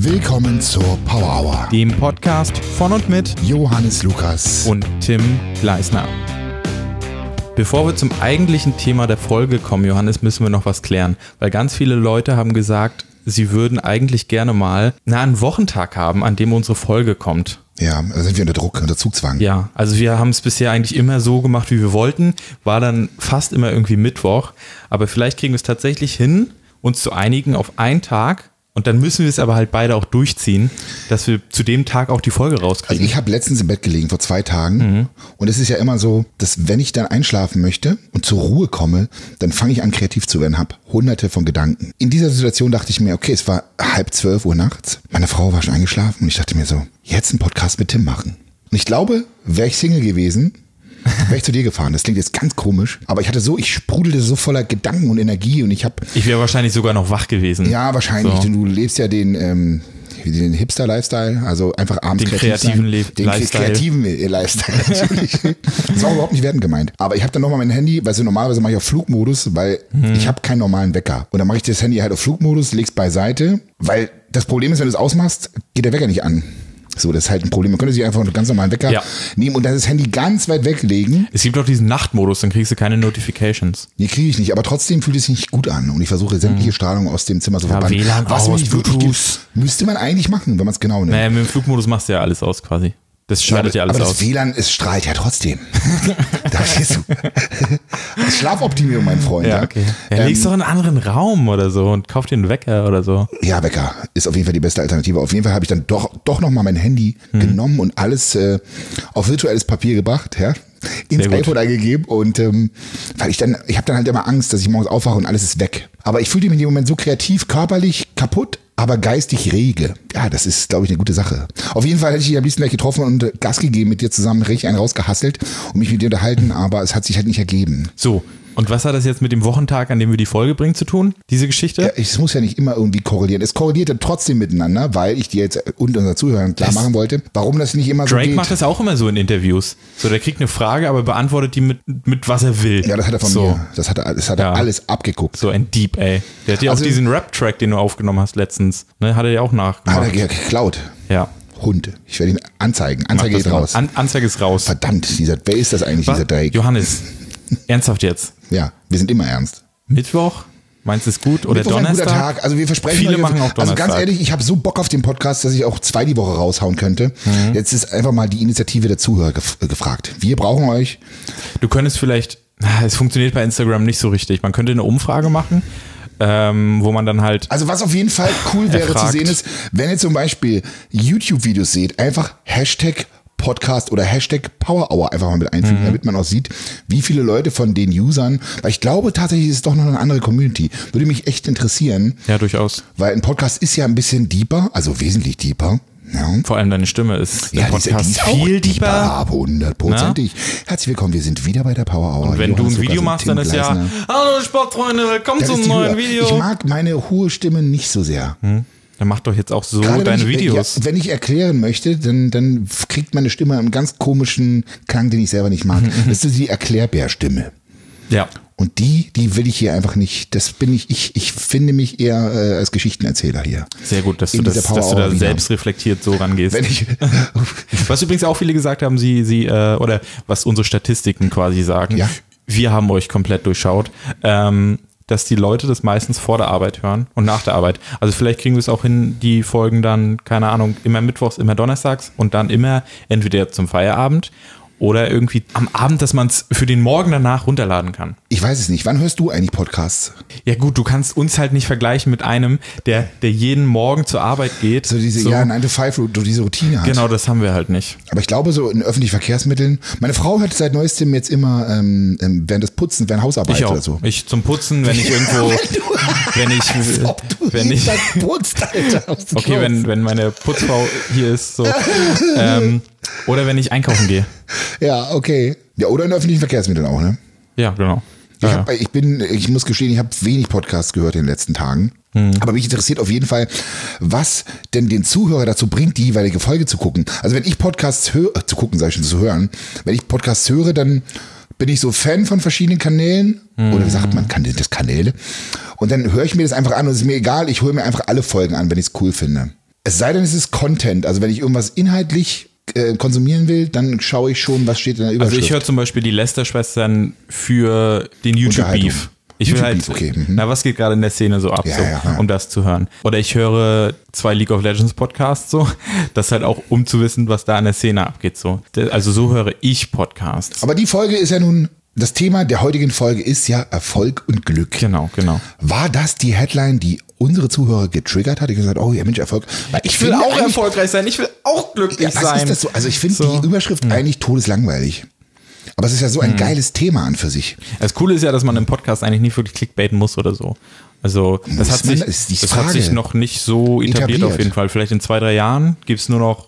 Willkommen zur Power Hour, dem Podcast von und mit Johannes Lukas und Tim Gleisner. Bevor wir zum eigentlichen Thema der Folge kommen, Johannes, müssen wir noch was klären, weil ganz viele Leute haben gesagt, sie würden eigentlich gerne mal einen Wochentag haben, an dem unsere Folge kommt. Ja, da sind wir unter Druck, unter Zugzwang. Ja, also wir haben es bisher eigentlich immer so gemacht, wie wir wollten, war dann fast immer irgendwie Mittwoch, aber vielleicht kriegen wir es tatsächlich hin, uns zu einigen auf einen Tag. Und dann müssen wir es aber halt beide auch durchziehen, dass wir zu dem Tag auch die Folge rauskriegen. Also ich habe letztens im Bett gelegen vor 2 Tagen und es ist ja immer so, dass wenn ich dann einschlafen möchte und zur Ruhe komme, dann fange ich an kreativ zu werden, habe hunderte von Gedanken. In dieser Situation dachte ich mir, okay, es war 11:30 nachts, meine Frau war schon eingeschlafen und ich dachte mir so, jetzt einen Podcast mit Tim machen. Und ich glaube, wäre ich Single gewesen, wäre ich zu dir gefahren. Das klingt jetzt ganz komisch, aber ich sprudelte so voller Gedanken und Energie und ich wäre wahrscheinlich sogar noch wach gewesen. Ja, wahrscheinlich. So. Du lebst ja den Hipster-Lifestyle, also einfach abends den kreativen Lifestyle. Kreativen Lifestyle natürlich. Das war überhaupt nicht wertend gemeint. Aber ich habe dann nochmal mein Handy, weil normalerweise mache ich auf Flugmodus, weil ich habe keinen normalen Wecker. Und dann mache ich das Handy halt auf Flugmodus, leg's beiseite, weil das Problem ist, wenn du es ausmachst, geht der Wecker nicht an. So, das ist halt ein Problem. Man könnte sich einfach einen ganz normalen Wecker nehmen und dann das Handy ganz weit weglegen. Es gibt auch diesen Nachtmodus, dann kriegst du keine Notifications. Nee, kriege ich nicht, aber trotzdem fühlt es sich nicht gut an und ich versuche sämtliche Strahlung aus dem Zimmer zu verbannen. WLAN was aus, nicht wirklich gibt, müsste man eigentlich machen, wenn man es genau nimmt. Naja, mit dem Flugmodus machst du ja alles aus quasi. Das schaltet ja alles aber aus. Aber das WLAN, es strahlt ja trotzdem. Da stehst du. Schlafoptimierung, mein Freund. Ja, okay. Ja, legst doch in einen anderen Raum oder so und kauf dir einen Wecker oder so. Ja, Wecker ist auf jeden Fall die beste Alternative. Auf jeden Fall habe ich dann doch nochmal mein Handy genommen und alles auf virtuelles Papier gebracht, ja. Ins iPhone eingegeben und weil ich habe dann halt immer Angst, dass ich morgens aufwache und alles ist weg. Aber ich fühlte mich in dem Moment so kreativ, körperlich kaputt, aber geistig rege. Ja, das ist, glaube ich, eine gute Sache. Auf jeden Fall hätte ich dich am liebsten gleich getroffen und Gas gegeben mit dir zusammen, richtig einen rausgehasselt und mich mit dir unterhalten, aber es hat sich halt nicht ergeben. So. Und was hat das jetzt mit dem Wochentag, an dem wir die Folge bringen, zu tun, diese Geschichte? Ja, es muss ja nicht immer irgendwie korrelieren. Es korreliert ja trotzdem miteinander, weil ich dir jetzt und unseren Zuhörern klar machen wollte, warum das nicht immer so geht. Drake macht das auch immer so in Interviews. So, der kriegt eine Frage, aber beantwortet die mit was er will. Ja, das hat er von mir. Das hat er alles abgeguckt. So ein Dieb, ey. Der hat ja auch diesen Rap-Track, den du aufgenommen hast letztens, ne, hat er ja auch nachgemacht. Hat er geklaut. Ja. Hund. Ich werde ihn anzeigen. Anzeige geht raus. Anzeige ist raus. Verdammt, wer ist das eigentlich, dieser Drake? Johannes, ernsthaft jetzt? Ja, wir sind immer ernst. Mittwoch? Meinst du es gut? Oder Mittwoch Donnerstag? Ein guter Tag. Also wir versprechen Viele machen auch Donnerstag. Also ganz ehrlich, ich habe so Bock auf den Podcast, dass ich auch 2 die Woche raushauen könnte. Jetzt ist einfach mal die Initiative der Zuhörer gefragt. Wir brauchen euch. Du könntest vielleicht, es funktioniert bei Instagram nicht so richtig. Man könnte eine Umfrage machen, wo man dann halt. Also was auf jeden Fall cool wäre zu sehen ist, wenn ihr zum Beispiel YouTube-Videos seht, einfach Podcast oder Power Hour einfach mal mit einfügen, damit man auch sieht, wie viele Leute von den Usern, weil ich glaube tatsächlich ist es doch noch eine andere Community, würde mich echt interessieren. Ja, durchaus. Weil ein Podcast ist ja ein bisschen deeper, also wesentlich deeper. Ja. Vor allem deine Stimme ist im Podcast viel deeper. 100%. Herzlich willkommen, wir sind wieder bei der Power Hour. Und wenn du ein Video machst, dann ist ja, hallo Sportfreunde, willkommen zum neuen Video. Ich mag meine hohe Stimme nicht so sehr. Dann mach doch jetzt auch so gerade deine Videos. Ja, wenn ich erklären möchte, dann kriegt meine Stimme einen ganz komischen Klang, den ich selber nicht mag. Das ist die Erklärbärstimme. Ja. Und die will ich hier einfach nicht. Das bin ich. Ich finde mich eher als Geschichtenerzähler hier. Sehr gut, dass du da selbst reflektiert so rangehst. Was übrigens auch viele gesagt haben, oder was unsere Statistiken quasi sagen. Ja. Wir haben euch komplett durchschaut. Dass die Leute das meistens vor der Arbeit hören und nach der Arbeit. Also vielleicht kriegen wir es auch hin, die Folgen dann, keine Ahnung, immer mittwochs, immer donnerstags und dann immer entweder zum Feierabend oder irgendwie am Abend, dass man es für den Morgen danach runterladen kann. Ich weiß es nicht. Wann hörst du eigentlich Podcasts? Ja gut, du kannst uns halt nicht vergleichen mit einem, der jeden Morgen zur Arbeit geht. So diese 9-to-5, du diese Routine hast. Genau, das haben wir halt nicht. Aber ich glaube so in öffentlichen Verkehrsmitteln, meine Frau hört seit neuestem jetzt immer während des Putzen, während Hausarbeit oder so. Ich zum Putzen, wenn ich irgendwo, wenn ich putzt, Alter. Okay, wenn meine Putzfrau hier ist, so. Oder wenn ich einkaufen gehe. Ja, okay. Ja, oder in öffentlichen Verkehrsmitteln auch, ne? Ja, genau. Ich muss gestehen, ich habe wenig Podcasts gehört in den letzten Tagen. Aber mich interessiert auf jeden Fall, was denn den Zuhörer dazu bringt, die jeweilige Folge zu gucken. Also wenn ich Podcasts höre, zu hören, wenn ich Podcasts höre, dann bin ich so Fan von verschiedenen Kanälen. Oder wie sagt man, Kanäle? Und dann höre ich mir das einfach an und es ist mir egal, ich höre mir einfach alle Folgen an, wenn ich es cool finde. Es sei denn, es ist Content. Also wenn ich irgendwas inhaltlich konsumieren will, dann schaue ich schon, was steht in der Überschrift. Also ich höre zum Beispiel die Lester-Schwestern für den YouTube-Beef. Ich will halt, okay. was geht gerade in der Szene so ab, um das zu hören. Oder ich höre 2 League of Legends Podcasts so, das halt auch, um zu wissen, was da in der Szene abgeht so. Also so höre ich Podcasts. Aber die Folge ist ja nun, das Thema der heutigen Folge ist ja Erfolg und Glück. Genau. War das die Headline, die unsere Zuhörer getriggert hat? Die gesagt, oh ja Mensch, Erfolg. Ich will auch erfolgreich sein, ich will auch glücklich sein. Ist das so? Also ich finde die Überschrift eigentlich todeslangweilig. Aber es ist ja so ein geiles Thema an für sich. Das Coole ist ja, dass man im Podcast eigentlich nicht wirklich clickbaiten muss oder so. Also das hat sich noch nicht so etabliert auf jeden Fall. Vielleicht in 2-3 Jahren gibt es nur noch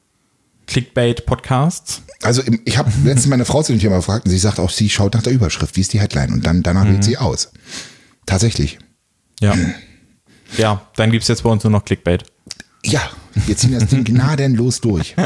Clickbait-Podcasts. Also ich habe letztens meine Frau zu dem Thema gefragt und sie sagt auch, sie schaut nach der Überschrift, wie ist die Headline? Und danach wählt sie aus. Tatsächlich. Ja. Ja, dann gibt es jetzt bei uns nur noch Clickbait. Ja, wir ziehen das Ding gnadenlos durch.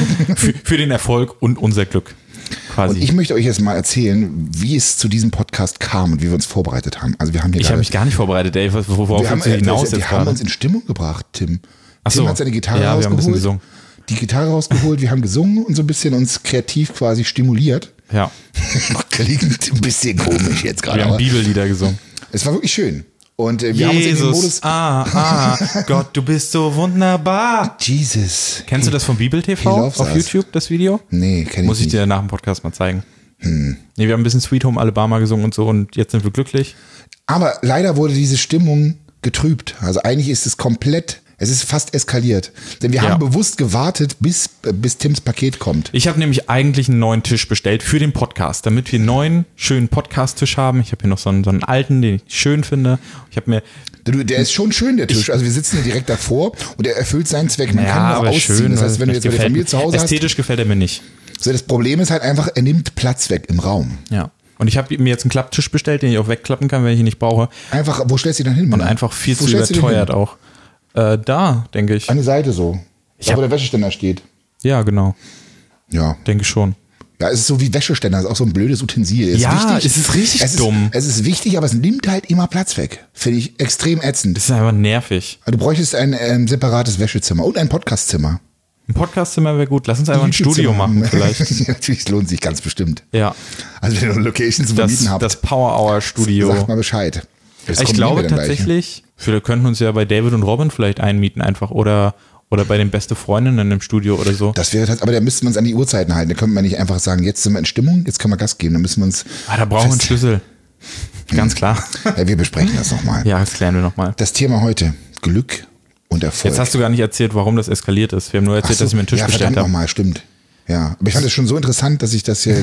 für den Erfolg und unser Glück. Quasi. Und ich möchte euch jetzt mal erzählen, wie es zu diesem Podcast kam und wie wir uns vorbereitet haben. Also wir haben hier ich habe mich gar nicht vorbereitet, ey. Worauf willst du hinaus jetzt haben uns in Stimmung gebracht, Tim. Tim hat seine Gitarre rausgeholt. Wir haben ein bisschen gesungen. Die Gitarre rausgeholt, wir haben gesungen und so ein bisschen uns kreativ quasi stimuliert. Ja. Klingt ein bisschen komisch jetzt gerade. Wir haben Bibellieder gesungen. Es war wirklich schön. Und wir Jesus, haben uns in den Modus... Gott, du bist so wunderbar. Jesus. Kennst du das vom Bibel-TV auf YouTube, das Video? Nee, kenn ich nicht. Muss ich dir nach dem Podcast mal zeigen. Nee, wir haben ein bisschen Sweet Home Alabama gesungen und so und jetzt sind wir glücklich. Aber leider wurde diese Stimmung getrübt. Also eigentlich ist es komplett... Es ist fast eskaliert. Denn wir haben bewusst gewartet, bis Tims Paket kommt. Ich habe nämlich eigentlich einen neuen Tisch bestellt für den Podcast, damit wir einen neuen, schönen Podcast-Tisch haben. Ich habe hier noch so einen alten, den ich schön finde. Ich habe mir... Der ist schon schön, der Tisch. Also wir sitzen hier direkt davor und er erfüllt seinen Zweck. Man kann ihn auch ausziehen. Schön, das heißt, wenn du jetzt bei der Familie zu Hause ästhetisch gefällt er mir nicht. So, das Problem ist halt einfach, er nimmt Platz weg im Raum. Ja. Und ich habe mir jetzt einen Klapptisch bestellt, den ich auch wegklappen kann, wenn ich ihn nicht brauche. Einfach, wo stellst du ihn dann hin? Und einfach viel zu überteuert auch. Da, denke ich. An die Seite so. Da, wo der Wäscheständer steht. Ja, genau. Ja. Denke ich schon. Ja, es ist so wie Wäscheständer, es ist auch so ein blödes Utensil. Es ist richtig dumm. Es ist wichtig, aber es nimmt halt immer Platz weg. Finde ich extrem ätzend. Das ist einfach nervig. Du bräuchtest ein separates Wäschezimmer und ein Podcastzimmer. Ein Podcastzimmer wäre gut. Lass uns einfach ein Studio machen vielleicht. Natürlich, lohnt sich ganz bestimmt. Ja. Also wenn ihr Locations zu vermieten habt. Das Power Hour Studio. Sagt mal Bescheid. Ich glaube tatsächlich, wir könnten uns ja bei David und Robin vielleicht einmieten einfach oder bei den beste Freundinnen im Studio oder so. Das wäre aber da müssten wir uns an die Uhrzeiten halten. Da könnte man nicht einfach sagen, jetzt sind wir in Stimmung, jetzt können wir Gas geben. Da müssen wir uns. Da brauchen wir einen Schlüssel. Ganz klar. Ja, wir besprechen das nochmal. Ja, das klären wir nochmal. Das Thema heute, Glück und Erfolg. Jetzt hast du gar nicht erzählt, warum das eskaliert ist. Wir haben nur erzählt, dass ich mir einen Tisch bestellt habe. Nochmal, stimmt. Ja, aber ich fand es schon so interessant, dass ich das hier...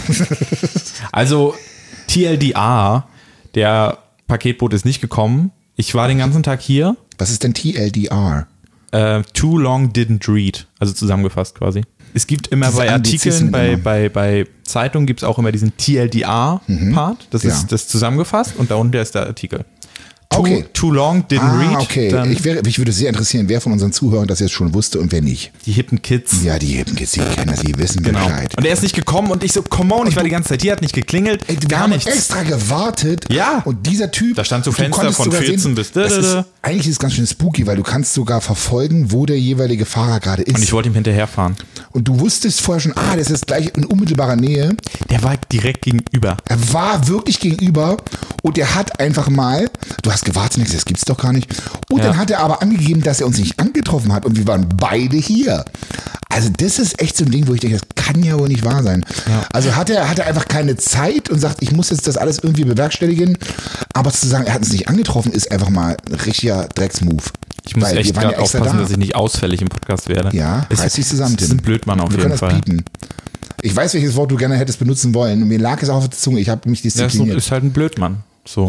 Also, TLDR, der Paketboot ist nicht gekommen. Ich war den ganzen Tag hier. Was ist denn TLDR? Too long didn't read. Also zusammengefasst quasi. Es gibt immer bei Artikeln, bei Zeitungen gibt es auch immer diesen TLDR-Part. Das ist das zusammengefasst und darunter ist der Artikel. Too long didn't read. Okay. Ich würde sehr interessieren, wer von unseren Zuhörern das jetzt schon wusste und wer nicht. Die hippen Kids. Ja, die hippen Kids, die kennen das, die wissen Bescheid. Und er ist nicht gekommen und ich so, come on, ich war die ganze Zeit hier, hat nicht geklingelt, gar nichts. Extra gewartet. Ja. Und dieser Typ. Da stand so Fenster von 14 bis. Eigentlich ist es ganz schön spooky, weil du kannst sogar verfolgen, wo der jeweilige Fahrer gerade ist. Und ich wollte ihm hinterherfahren. Und du wusstest vorher schon, der ist jetzt gleich in unmittelbarer Nähe. Der war direkt gegenüber. Er war wirklich gegenüber und der hat einfach mal, du hast gewartet, das gibt's doch gar nicht. Und dann hat er aber angegeben, dass er uns nicht angetroffen hat und wir waren beide hier. Also das ist echt so ein Ding, wo ich denke, das kann ja wohl nicht wahr sein. Ja. Also hat er einfach keine Zeit und sagt, ich muss jetzt das alles irgendwie bewerkstelligen. Aber zu sagen, er hat uns nicht angetroffen, ist einfach mal ein richtiger Drecksmove. Ich muss echt gerade aufpassen, dass ich nicht ausfällig im Podcast werde. Ja, reiß dich zusammen, Tim. Das ist ein Blödmann auf jeden Fall. Piepen. Ich weiß, welches Wort du gerne hättest benutzen wollen. Und mir lag es auch auf der Zunge. Ich habe mich diszipliniert. Ja, ist halt ein Blödmann. So.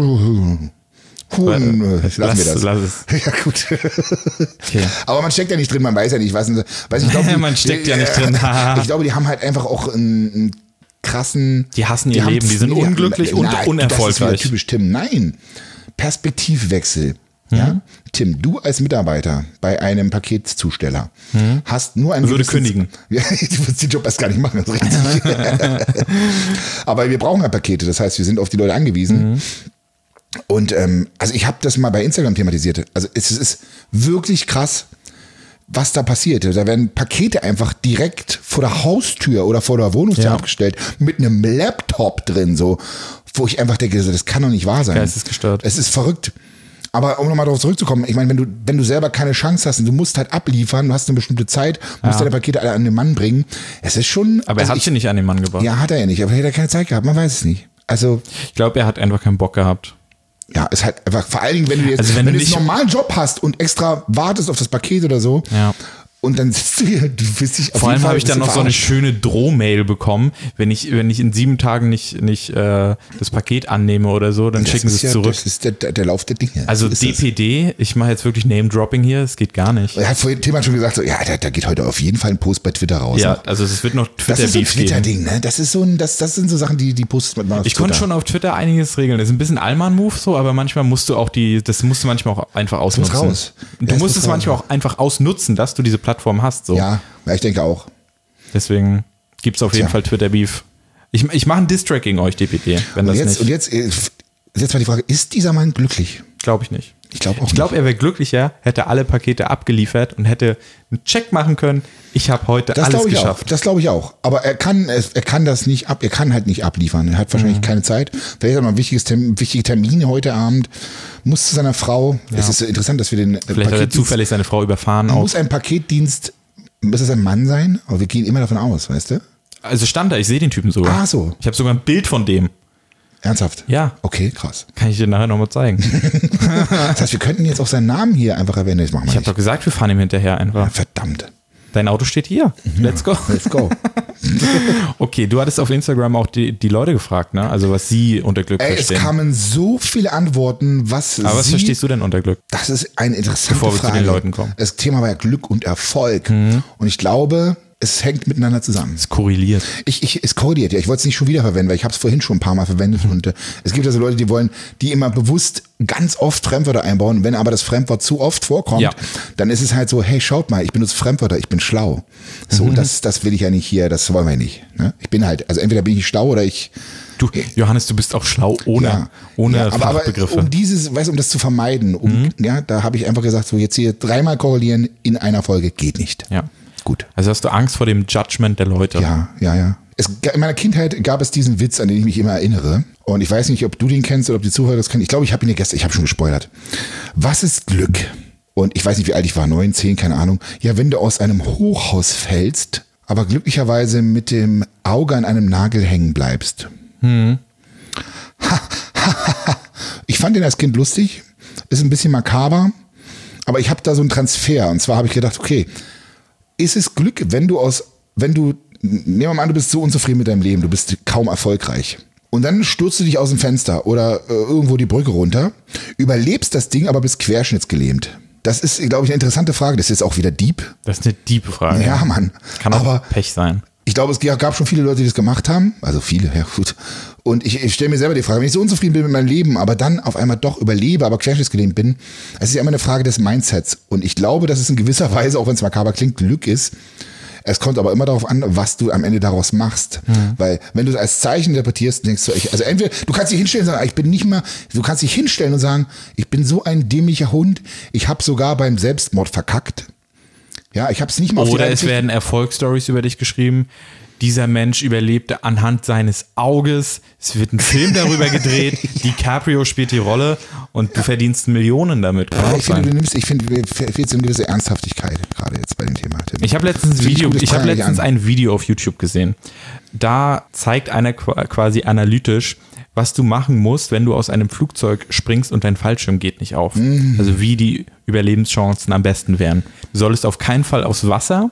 Lassen wir das. Lass es. Ja, gut. Okay. Aber man steckt ja nicht drin, man weiß ja nicht. Man steckt ja nicht drin. Ich glaube, die haben halt einfach auch einen krassen... Die hassen ihr Leben, die sind unglücklich und unerfolgreich. Das ist typisch Tim. Nein, Perspektivwechsel. Ja? Tim, du als Mitarbeiter bei einem Paketzusteller hast nur ein... Würde kündigen. Ja, du würdest den Job erst gar nicht machen, das ist richtig. Aber wir brauchen ja Pakete, das heißt, wir sind auf die Leute angewiesen. Und also ich habe das mal bei Instagram thematisiert. Also es ist wirklich krass, was da passiert. Da werden Pakete einfach direkt vor der Haustür oder vor der Wohnungstür abgestellt mit einem Laptop drin, so, wo ich einfach denke, das kann doch nicht wahr sein. Geistesgestört. Es ist verrückt. Aber um nochmal darauf zurückzukommen, ich meine, wenn du selber keine Chance hast und du musst halt abliefern, du hast eine bestimmte Zeit, musst deine Pakete alle an den Mann bringen, es ist schon... Aber er hat sie nicht an den Mann gebracht. Ja, hat er ja nicht, aber er hat ja keine Zeit gehabt, man weiß es nicht. Also... Ich glaube, er hat einfach keinen Bock gehabt. Ja, ist halt einfach, vor allen Dingen, wenn du jetzt, wenn du jetzt einen normalen Job hast und extra wartest auf das Paket oder so, und dann sitzt du hier, du willst dich auf Vor jeden allem Fall habe ich dann noch so eine schöne Drohmail bekommen, wenn ich in 7 Tagen nicht das Paket annehme oder so, dann schicken sie es zurück. Das ist der Lauf der Dinge. Also DPD, ich mache jetzt wirklich Name-Dropping hier, es geht gar nicht. Er hat vorhin Thema schon gesagt, so, ja, da geht heute auf jeden Fall ein Post bei Twitter raus. Ja, also es wird noch Twitter-Beef geben. Das ist so ein Twitter-Ding, ne? Das ist so das sind so Sachen, die postet man mal auf Ich konnte schon auf Twitter einiges regeln. Das ist ein bisschen Allmann-Move so, aber manchmal musst du das musst du manchmal auch einfach ausnutzen. Raus. Du musst es manchmal auch einfach ausnutzen, dass du diese Plattform hast. So. Ja, ich denke auch. Deswegen gibt es auf jeden Fall Twitter-Beef. Ich mache einen Diss-Track gegen euch, DPD. Und jetzt mal die Frage, ist dieser Mann glücklich? Glaube ich nicht. Ich glaube auch nicht. Ich glaube, er wäre glücklicher, hätte alle Pakete abgeliefert und hätte einen Check machen können. Ich habe heute alles geschafft. Das glaube ich auch. Aber er kann das nicht er kann halt nicht abliefern. Er hat wahrscheinlich keine Zeit. Vielleicht hat er noch wichtige Termine heute Abend. Muss zu seiner Frau. Ja. Es ist interessant, dass wir den Vielleicht hat er zufällig seine Frau überfahren. Muss ein Paketdienst, muss es ein Mann sein? Aber wir gehen immer davon aus, weißt du? Also stand da, ich sehe den Typen sogar. Ah, so. Ich habe sogar ein Bild von dem. Ernsthaft? Ja. Okay, krass. Kann ich dir nachher nochmal zeigen. Das heißt, wir könnten jetzt auch seinen Namen hier einfach erwähnen. Das machen wir ich habe doch gesagt, wir fahren ihm hinterher einfach. Ja, verdammt. Dein Auto steht hier. Let's go. Let's go. Okay, du hattest auf Instagram auch die Leute gefragt, ne? Also was sie unter Glück verstehen. Es kamen so viele Antworten, was verstehst du denn unter Glück? Das ist eine interessante Bevor wir Frage. zu den Leuten kommen. Das Thema war ja Glück und Erfolg. Und ich glaube, es hängt miteinander zusammen. Es korreliert. Es korreliert, ja. Ich wollte es nicht schon wieder verwenden, weil ich habe es vorhin schon ein paar Mal verwendet. Und es gibt also Leute, die immer bewusst ganz oft Fremdwörter einbauen. Wenn aber das Fremdwort zu oft vorkommt, dann ist es halt so, hey, schaut mal, ich benutze Fremdwörter, ich bin schlau. So, das will ich ja nicht hier, das wollen wir nicht. Ne? Ich bin halt, also entweder bin ich schlau oder ich... Du, Johannes, du bist auch schlau ohne Fachbegriffe. Aber um das zu vermeiden, da habe ich einfach gesagt, so jetzt hier 3-mal korrelieren in einer Folge geht nicht. Ja. Gut. Also hast du Angst vor dem Judgment der Leute? Ja. In meiner Kindheit gab es diesen Witz, an den ich mich immer erinnere. Und ich weiß nicht, ob du den kennst oder ob die Zuhörer das kennen. Ich glaube, ich habe ihn ich habe schon gespoilert. Was ist Glück? Und ich weiß nicht, wie alt ich war, 9, 10, keine Ahnung. Ja, wenn du aus einem Hochhaus fällst, aber glücklicherweise mit dem Auge an einem Nagel hängen bleibst. Ich fand den als Kind lustig, ist ein bisschen makaber, aber ich habe da so einen Transfer. Und zwar habe ich gedacht, okay, ist es Glück, wenn du, nehmen wir mal an, du bist so unzufrieden mit deinem Leben, du bist kaum erfolgreich. Und dann stürzt du dich aus dem Fenster oder irgendwo die Brücke runter, überlebst das Ding, aber bist querschnittsgelähmt. Das ist, glaube ich, eine interessante Frage. Das ist jetzt auch wieder deep. Das ist eine tiefe Frage. Ja, Mann. Kann auch Pech sein. Ich glaube, es gab schon viele Leute, die das gemacht haben. Also viele, ja gut. Und ich stelle mir selber die Frage, wenn ich so unzufrieden bin mit meinem Leben, aber dann auf einmal doch überlebe, aber querschnittsgelähmt bin, es ist ja immer eine Frage des Mindsets. Und ich glaube, dass es in gewisser Weise, auch wenn es makaber klingt, Glück ist. Es kommt aber immer darauf an, was du am Ende daraus machst. Weil wenn du es als Zeichen interpretierst, denkst du, also entweder, du kannst dich hinstellen und sagen, du kannst dich hinstellen und sagen, ich bin so ein dämlicher Hund, ich habe sogar beim Selbstmord verkackt. Ja, ich habe es nicht mal auf Oder es werden Erfolgsstories über dich geschrieben. Dieser Mensch überlebte anhand seines Auges. Es wird ein Film darüber gedreht. DiCaprio spielt die Rolle und du verdienst Millionen damit. Ich finde, fehlt so eine gewisse Ernsthaftigkeit gerade jetzt bei dem Thema. Tim. Ich habe letztens ein Video auf YouTube gesehen. Da zeigt einer quasi analytisch, was du machen musst, wenn du aus einem Flugzeug springst und dein Fallschirm geht nicht auf. Also wie die Überlebenschancen am besten wären. Du solltest auf keinen Fall aufs Wasser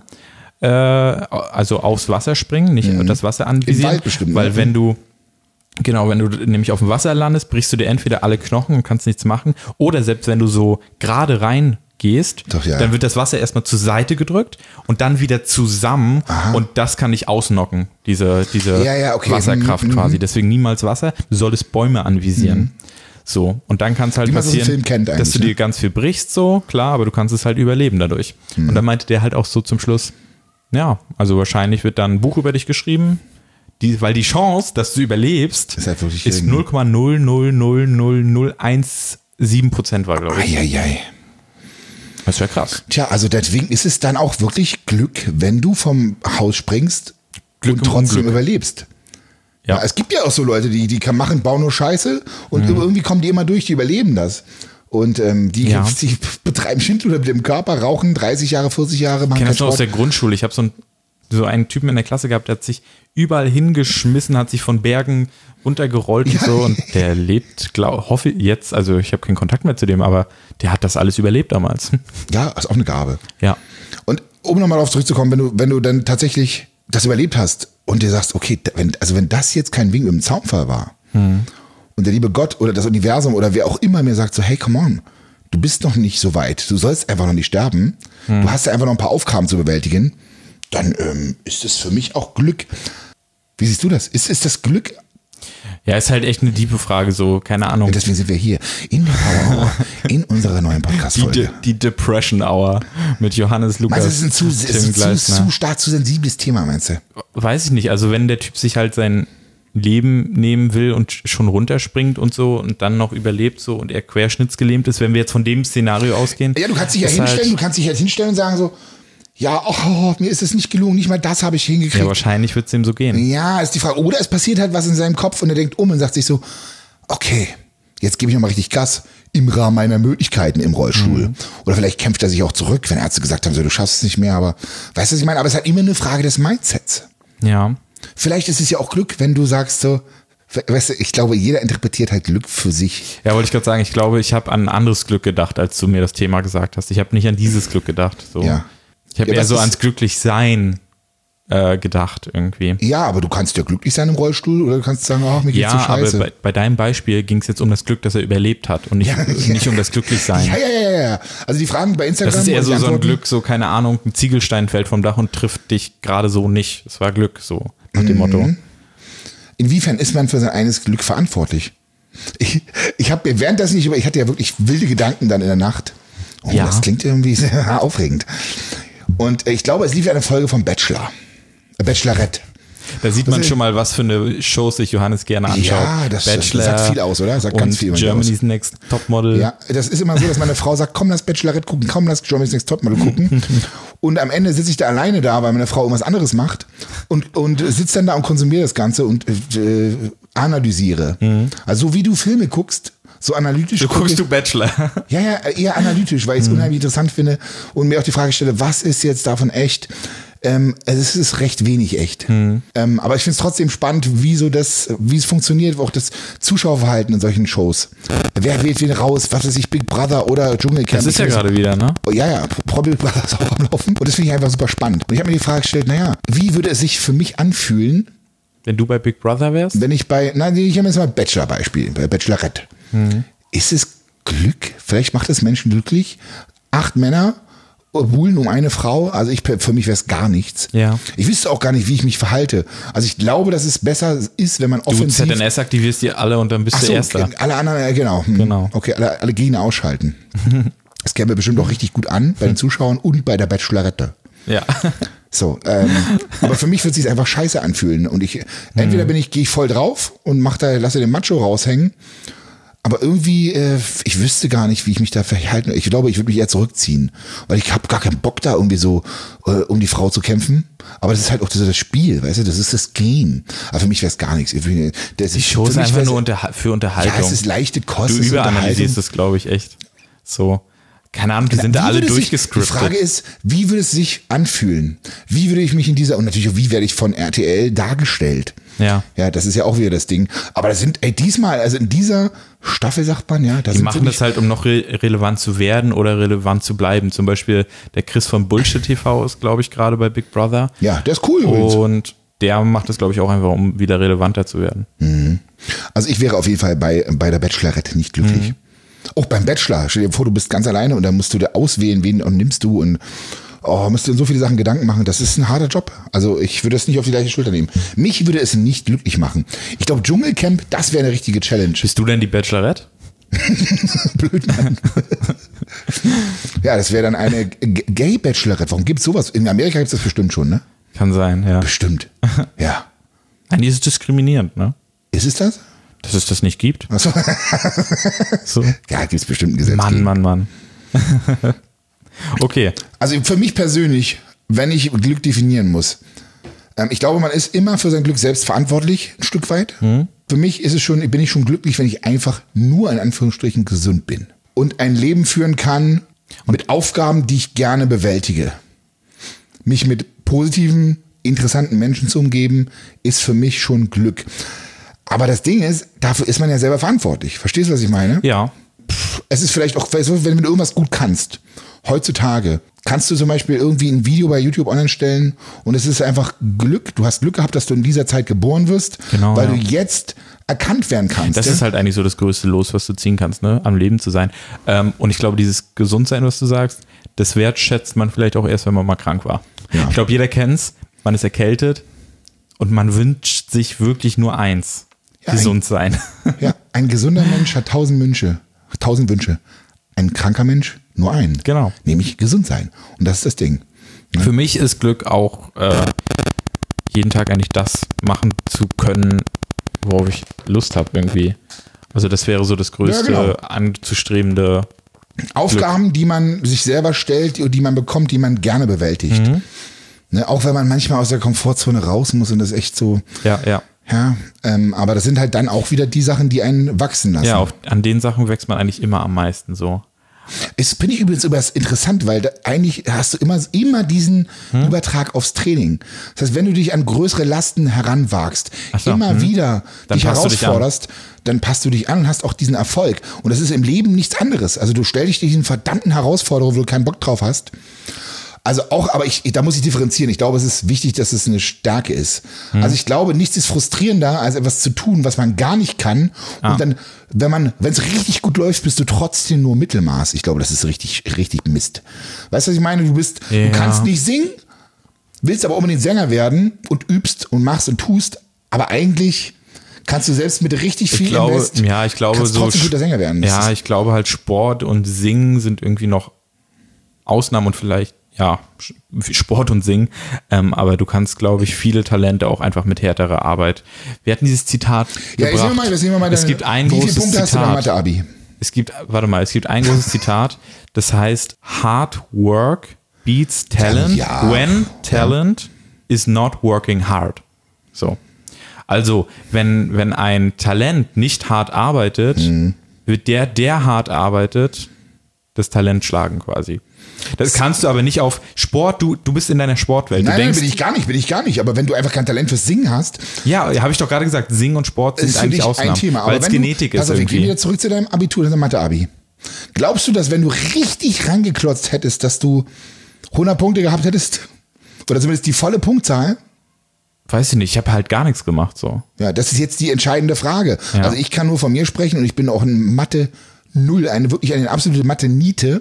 springen, nicht das Wasser anvisieren, Wald bestimmt, weil wenn du nämlich auf dem Wasser landest, brichst du dir entweder alle Knochen und kannst nichts machen, oder selbst wenn du so gerade reingehst, dann wird das Wasser erstmal zur Seite gedrückt und dann wieder zusammen. Und das kann dich ausnocken, diese okay. Wasserkraft quasi. Deswegen niemals Wasser, du solltest Bäume anvisieren. So, und dann kann es halt passieren, dass du dir ganz viel brichst, so, klar, aber du kannst es halt überleben dadurch. Und dann meinte der halt auch so zum Schluss, ja, also wahrscheinlich wird dann ein Buch über dich geschrieben, weil die Chance, dass du überlebst, ist 0,0000017% war, glaube ich. Das wäre krass. Tja, also deswegen ist es dann auch wirklich Glück, wenn du vom Haus springst Glück und im trotzdem Unglück. überlebst. Ja. Ja, es gibt ja auch so Leute, die bauen nur Scheiße und irgendwie kommen die immer durch, die überleben das. Und die betreiben Schindluder mit dem Körper, rauchen 30 Jahre, 40 Jahre, machen Ich kenne das keinen noch aus Sport. der Grundschule. Ich habe so einen Typen in der Klasse gehabt, der hat sich überall hingeschmissen, hat sich von Bergen runtergerollt und so. Und der lebt, hoffe jetzt, also ich habe keinen Kontakt mehr zu dem, aber der hat das alles überlebt damals. Ja, ist auch eine Gabe. Ja. Und um nochmal darauf zurückzukommen, wenn du dann tatsächlich das überlebt hast und dir sagst, okay, wenn das jetzt kein Wink mit dem Zaunfall war und der liebe Gott oder das Universum oder wer auch immer mir sagt so, hey, come on, du bist noch nicht so weit, du sollst einfach noch nicht sterben, du hast ja einfach noch ein paar Aufgaben zu bewältigen, dann ist es für mich auch Glück. Wie siehst du das? Ist das Glück? Ja, ist halt echt eine tiefe Frage, so, keine Ahnung. Und deswegen sind wir hier in der Power Hour, in unserer neuen Podcast-Folge. Die Depression Hour mit Johannes Lukas. Meinst du, das ist ein zu stark, zu sensibles Thema, meinst du? Weiß ich nicht. Also wenn der Typ sich halt sein Leben nehmen will und schon runterspringt und so und dann noch überlebt so und er querschnittsgelähmt ist, wenn wir jetzt von dem Szenario ausgehen. Ja, du kannst dich ja hinstellen, du kannst dich halt hinstellen und sagen so, ja, mir ist es nicht gelungen, nicht mal das habe ich hingekriegt. Ja, wahrscheinlich wird es ihm so gehen. Ja, ist die Frage. Oder es passiert halt was in seinem Kopf und er denkt und sagt sich so, okay, jetzt gebe ich nochmal richtig Gas im Rahmen meiner Möglichkeiten im Rollstuhl. Oder vielleicht kämpft er sich auch zurück, wenn Ärzte gesagt haben, so, du schaffst es nicht mehr, aber weißt du, was ich meine? Aber es ist halt immer eine Frage des Mindsets. Ja. Vielleicht ist es ja auch Glück, wenn du sagst so, weißt du, ich glaube, jeder interpretiert halt Glück für sich. Ja, wollte ich gerade sagen, ich glaube, ich habe an ein anderes Glück gedacht, als du mir das Thema gesagt hast. Ich habe nicht an dieses Glück gedacht. So. Ja. Ich habe eher so ans Glücklichsein gedacht irgendwie. Ja, aber du kannst ja glücklich sein im Rollstuhl oder du kannst sagen, ach, mir geht's so Ja, scheiße. aber bei deinem Beispiel ging es jetzt um das Glück, dass er überlebt hat und nicht um das Glücklichsein. Ja. Also die Fragen bei Instagram. Das ist eher und die so ein Antworten- Glück, so keine Ahnung, ein Ziegelstein fällt vom Dach und trifft dich gerade so nicht. Das war Glück, so nach dem Motto. Inwiefern ist man für sein eigenes Glück verantwortlich? Ich habe mir währenddessen nicht, ich hatte ja wirklich wilde Gedanken dann in der Nacht. Oh, Ja. Das klingt irgendwie sehr aufregend. Und ich glaube, es lief ja eine Folge vom Bachelor. Bachelorette. Da sieht man schon mal, was für eine Shows sich Johannes gerne anschaut. Ja, das sagt viel aus, oder? Sagt ganz und viel über ihn Germany's Next Topmodel. Ja, das ist immer so, dass meine Frau sagt, komm, lass Bachelorette gucken, komm, lass Germany's Next Topmodel gucken. Und am Ende sitze ich da alleine da, weil meine Frau irgendwas anderes macht und sitze dann da und konsumiere das Ganze und analysiere. Also so wie du Filme guckst, so analytisch. So guckst du Bachelor. Ja, eher analytisch, weil ich es unheimlich interessant finde und mir auch die Frage stelle, was ist jetzt davon echt? Es ist recht wenig echt. Aber ich finde es trotzdem spannend, wie es funktioniert, auch das Zuschauerverhalten in solchen Shows. Wer wählt wen raus? Was weiß ich, Big Brother oder Dschungelcamp? Das ist ja gerade wieder, ne? Ja, Big Brother ist auch am Laufen. Und das finde ich einfach super spannend. Und ich habe mir die Frage gestellt, wie würde es sich für mich anfühlen, Wenn du bei Big Brother wärst? wenn ich ich habe jetzt mal Bachelor-Beispiel, bei Bachelorette. Ist es Glück? Vielleicht macht es Menschen glücklich. 8 Männer buhlen um eine Frau. Also für mich wäre es gar nichts. Ja. Ich wüsste auch gar nicht, wie ich mich verhalte. Also ich glaube, dass es besser ist, wenn man Du offensiv... ZNS aktivierst die alle und dann bist du Erster. Okay, alle anderen, genau. Genau. Okay, alle Gegner ausschalten. Das käme bestimmt auch richtig gut an bei den Zuschauern und bei der Bachelorette. Ja. So, aber für mich wird es sich einfach scheiße anfühlen. Und entweder gehe ich voll drauf und lasse den Macho raushängen. Aber irgendwie, ich wüsste gar nicht, wie ich mich da verhalten. Ich glaube, ich würde mich eher zurückziehen. Weil ich habe gar keinen Bock da irgendwie so, um die Frau zu kämpfen. Aber das ist halt auch das Spiel, weißt du, das ist das Game. Aber für mich wäre es gar nichts. Die Show ist einfach nur für Unterhaltung. Ja, es ist leichte Kost. Du überanalysierst das, glaube ich, echt. So, keine Ahnung, die sind da alle durchgescriptet. Die Frage ist, wie würde es sich anfühlen? Wie würde ich mich und natürlich auch, wie werde ich von RTL dargestellt? Ja. Ja, das ist ja auch wieder das Ding. Aber das sind, diesmal, also in dieser Staffel sagt man, ja, die machen das halt, um noch relevant zu werden oder relevant zu bleiben. Zum Beispiel der Chris von Bullshit TV ist, glaube ich, gerade bei Big Brother. Ja, der ist cool übrigens. Und der macht das, glaube ich, auch einfach, um wieder relevanter zu werden. Also ich wäre auf jeden Fall bei der Bachelorette nicht glücklich. Auch beim Bachelor, stell dir vor, du bist ganz alleine und dann musst du da auswählen, wen nimmst du und musst dir in so viele Sachen Gedanken machen. Das ist ein harter Job. Also ich würde es nicht auf die leichte Schulter nehmen. Mich würde es nicht glücklich machen. Ich glaube, Dschungelcamp, das wäre eine richtige Challenge. Bist du denn die Bachelorette? Blöd, Mann. Ja, das wäre dann eine Gay-Bachelorette. Warum gibt's sowas? In Amerika gibt's das bestimmt schon, ne? Kann sein, ja. Bestimmt. Ja. Eigentlich ist es diskriminierend, ne? Ist es das? Dass es das nicht gibt. Achso. So. Ja, gibt's bestimmt ein Gesetz. Mann. Okay. Also für mich persönlich, wenn ich Glück definieren muss, ich glaube, man ist immer für sein Glück selbst verantwortlich, ein Stück weit. Für mich bin ich schon glücklich, wenn ich einfach nur in Anführungsstrichen gesund bin und ein Leben führen kann mit Aufgaben, die ich gerne bewältige. Mich mit positiven, interessanten Menschen zu umgeben, ist für mich schon Glück. Aber das Ding ist, dafür ist man ja selber verantwortlich. Verstehst du, was ich meine? Ja. Es ist vielleicht auch, wenn du irgendwas gut kannst, heutzutage, kannst du zum Beispiel irgendwie ein Video bei YouTube online stellen und es ist einfach Glück. Du hast Glück gehabt, dass du in dieser Zeit geboren wirst, genau, weil du jetzt erkannt werden kannst. Das ist halt eigentlich so das größte Los, was du ziehen kannst, ne? Am Leben zu sein. Und ich glaube, dieses Gesundsein, was du sagst, das wertschätzt man vielleicht auch erst, wenn man mal krank war. Ja. Ich glaube, jeder kennt's. Man ist erkältet und man wünscht sich wirklich nur eins. Ja, gesund sein. Ja, ein gesunder Mensch hat 1000 Wünsche. Ein kranker Mensch nur einen. Genau. Nämlich gesund sein. Und das ist das Ding. Ja. Für mich ist Glück auch, jeden Tag eigentlich das machen zu können, worauf ich Lust habe irgendwie. Also das wäre so das größte anzustrebende Aufgaben, Glück, die man sich selber stellt und die man bekommt, die man gerne bewältigt. Ne, auch wenn man manchmal aus der Komfortzone raus muss und das ist echt so. Ja, aber das sind halt dann auch wieder die Sachen, die einen wachsen lassen. Ja, an den Sachen wächst man eigentlich immer am meisten so. Es bin ich übrigens interessant, weil eigentlich hast du immer diesen Übertrag aufs Training. Das heißt, wenn du dich an größere Lasten heranwagst, immer wieder dann dich herausforderst, dann passt du dich an und hast auch diesen Erfolg. Und das ist im Leben nichts anderes. Also du stellst dich diesen verdammten Herausforderungen, wo du keinen Bock drauf hast. Also auch, aber da muss ich differenzieren. Ich glaube, es ist wichtig, dass es eine Stärke ist. Also ich glaube, nichts ist frustrierender, als etwas zu tun, was man gar nicht kann. Und dann, wenn es richtig gut läuft, bist du trotzdem nur Mittelmaß. Ich glaube, das ist richtig, richtig Mist. Weißt du, was ich meine? Du kannst nicht singen, willst aber unbedingt Sänger werden und übst und machst und tust, aber eigentlich kannst du selbst mit richtig viel Invest, ich glaube kannst trotzdem guter Sänger werden. Ich glaube halt Sport und Singen sind irgendwie noch Ausnahmen und vielleicht Sport und Singen, aber du kannst, glaube ich, viele Talente auch einfach mit härterer Arbeit. Wir hatten dieses Zitat gebracht. Es gibt ein großes Zitat. Hast du beim Mathe-Abi? Es gibt ein großes Zitat, das heißt Hard work beats talent when talent is not working hard. So. Also, wenn ein Talent nicht hart arbeitet, wird der hart arbeitet, das Talent schlagen quasi. Das kannst du aber nicht auf Sport, du bist in deiner Sportwelt. Nein, bin ich gar nicht. Aber wenn du einfach kein Talent fürs Singen hast. Ja, habe ich doch gerade gesagt, Singen und Sport sind eigentlich Ausnahmen. Ein Thema. Weil es Genetik ist irgendwie. Wir gehen wieder zurück zu deinem Abitur, das ist ein Mathe-Abi. Glaubst du, dass wenn du richtig rangeklotzt hättest, dass du 100 Punkte gehabt hättest? Oder zumindest die volle Punktzahl? Weiß ich nicht, ich habe halt gar nichts gemacht so. Ja, das ist jetzt die entscheidende Frage. Ja. Also ich kann nur von mir sprechen und ich bin auch ein Mathe-Null, eine absolute Mathe-Niete.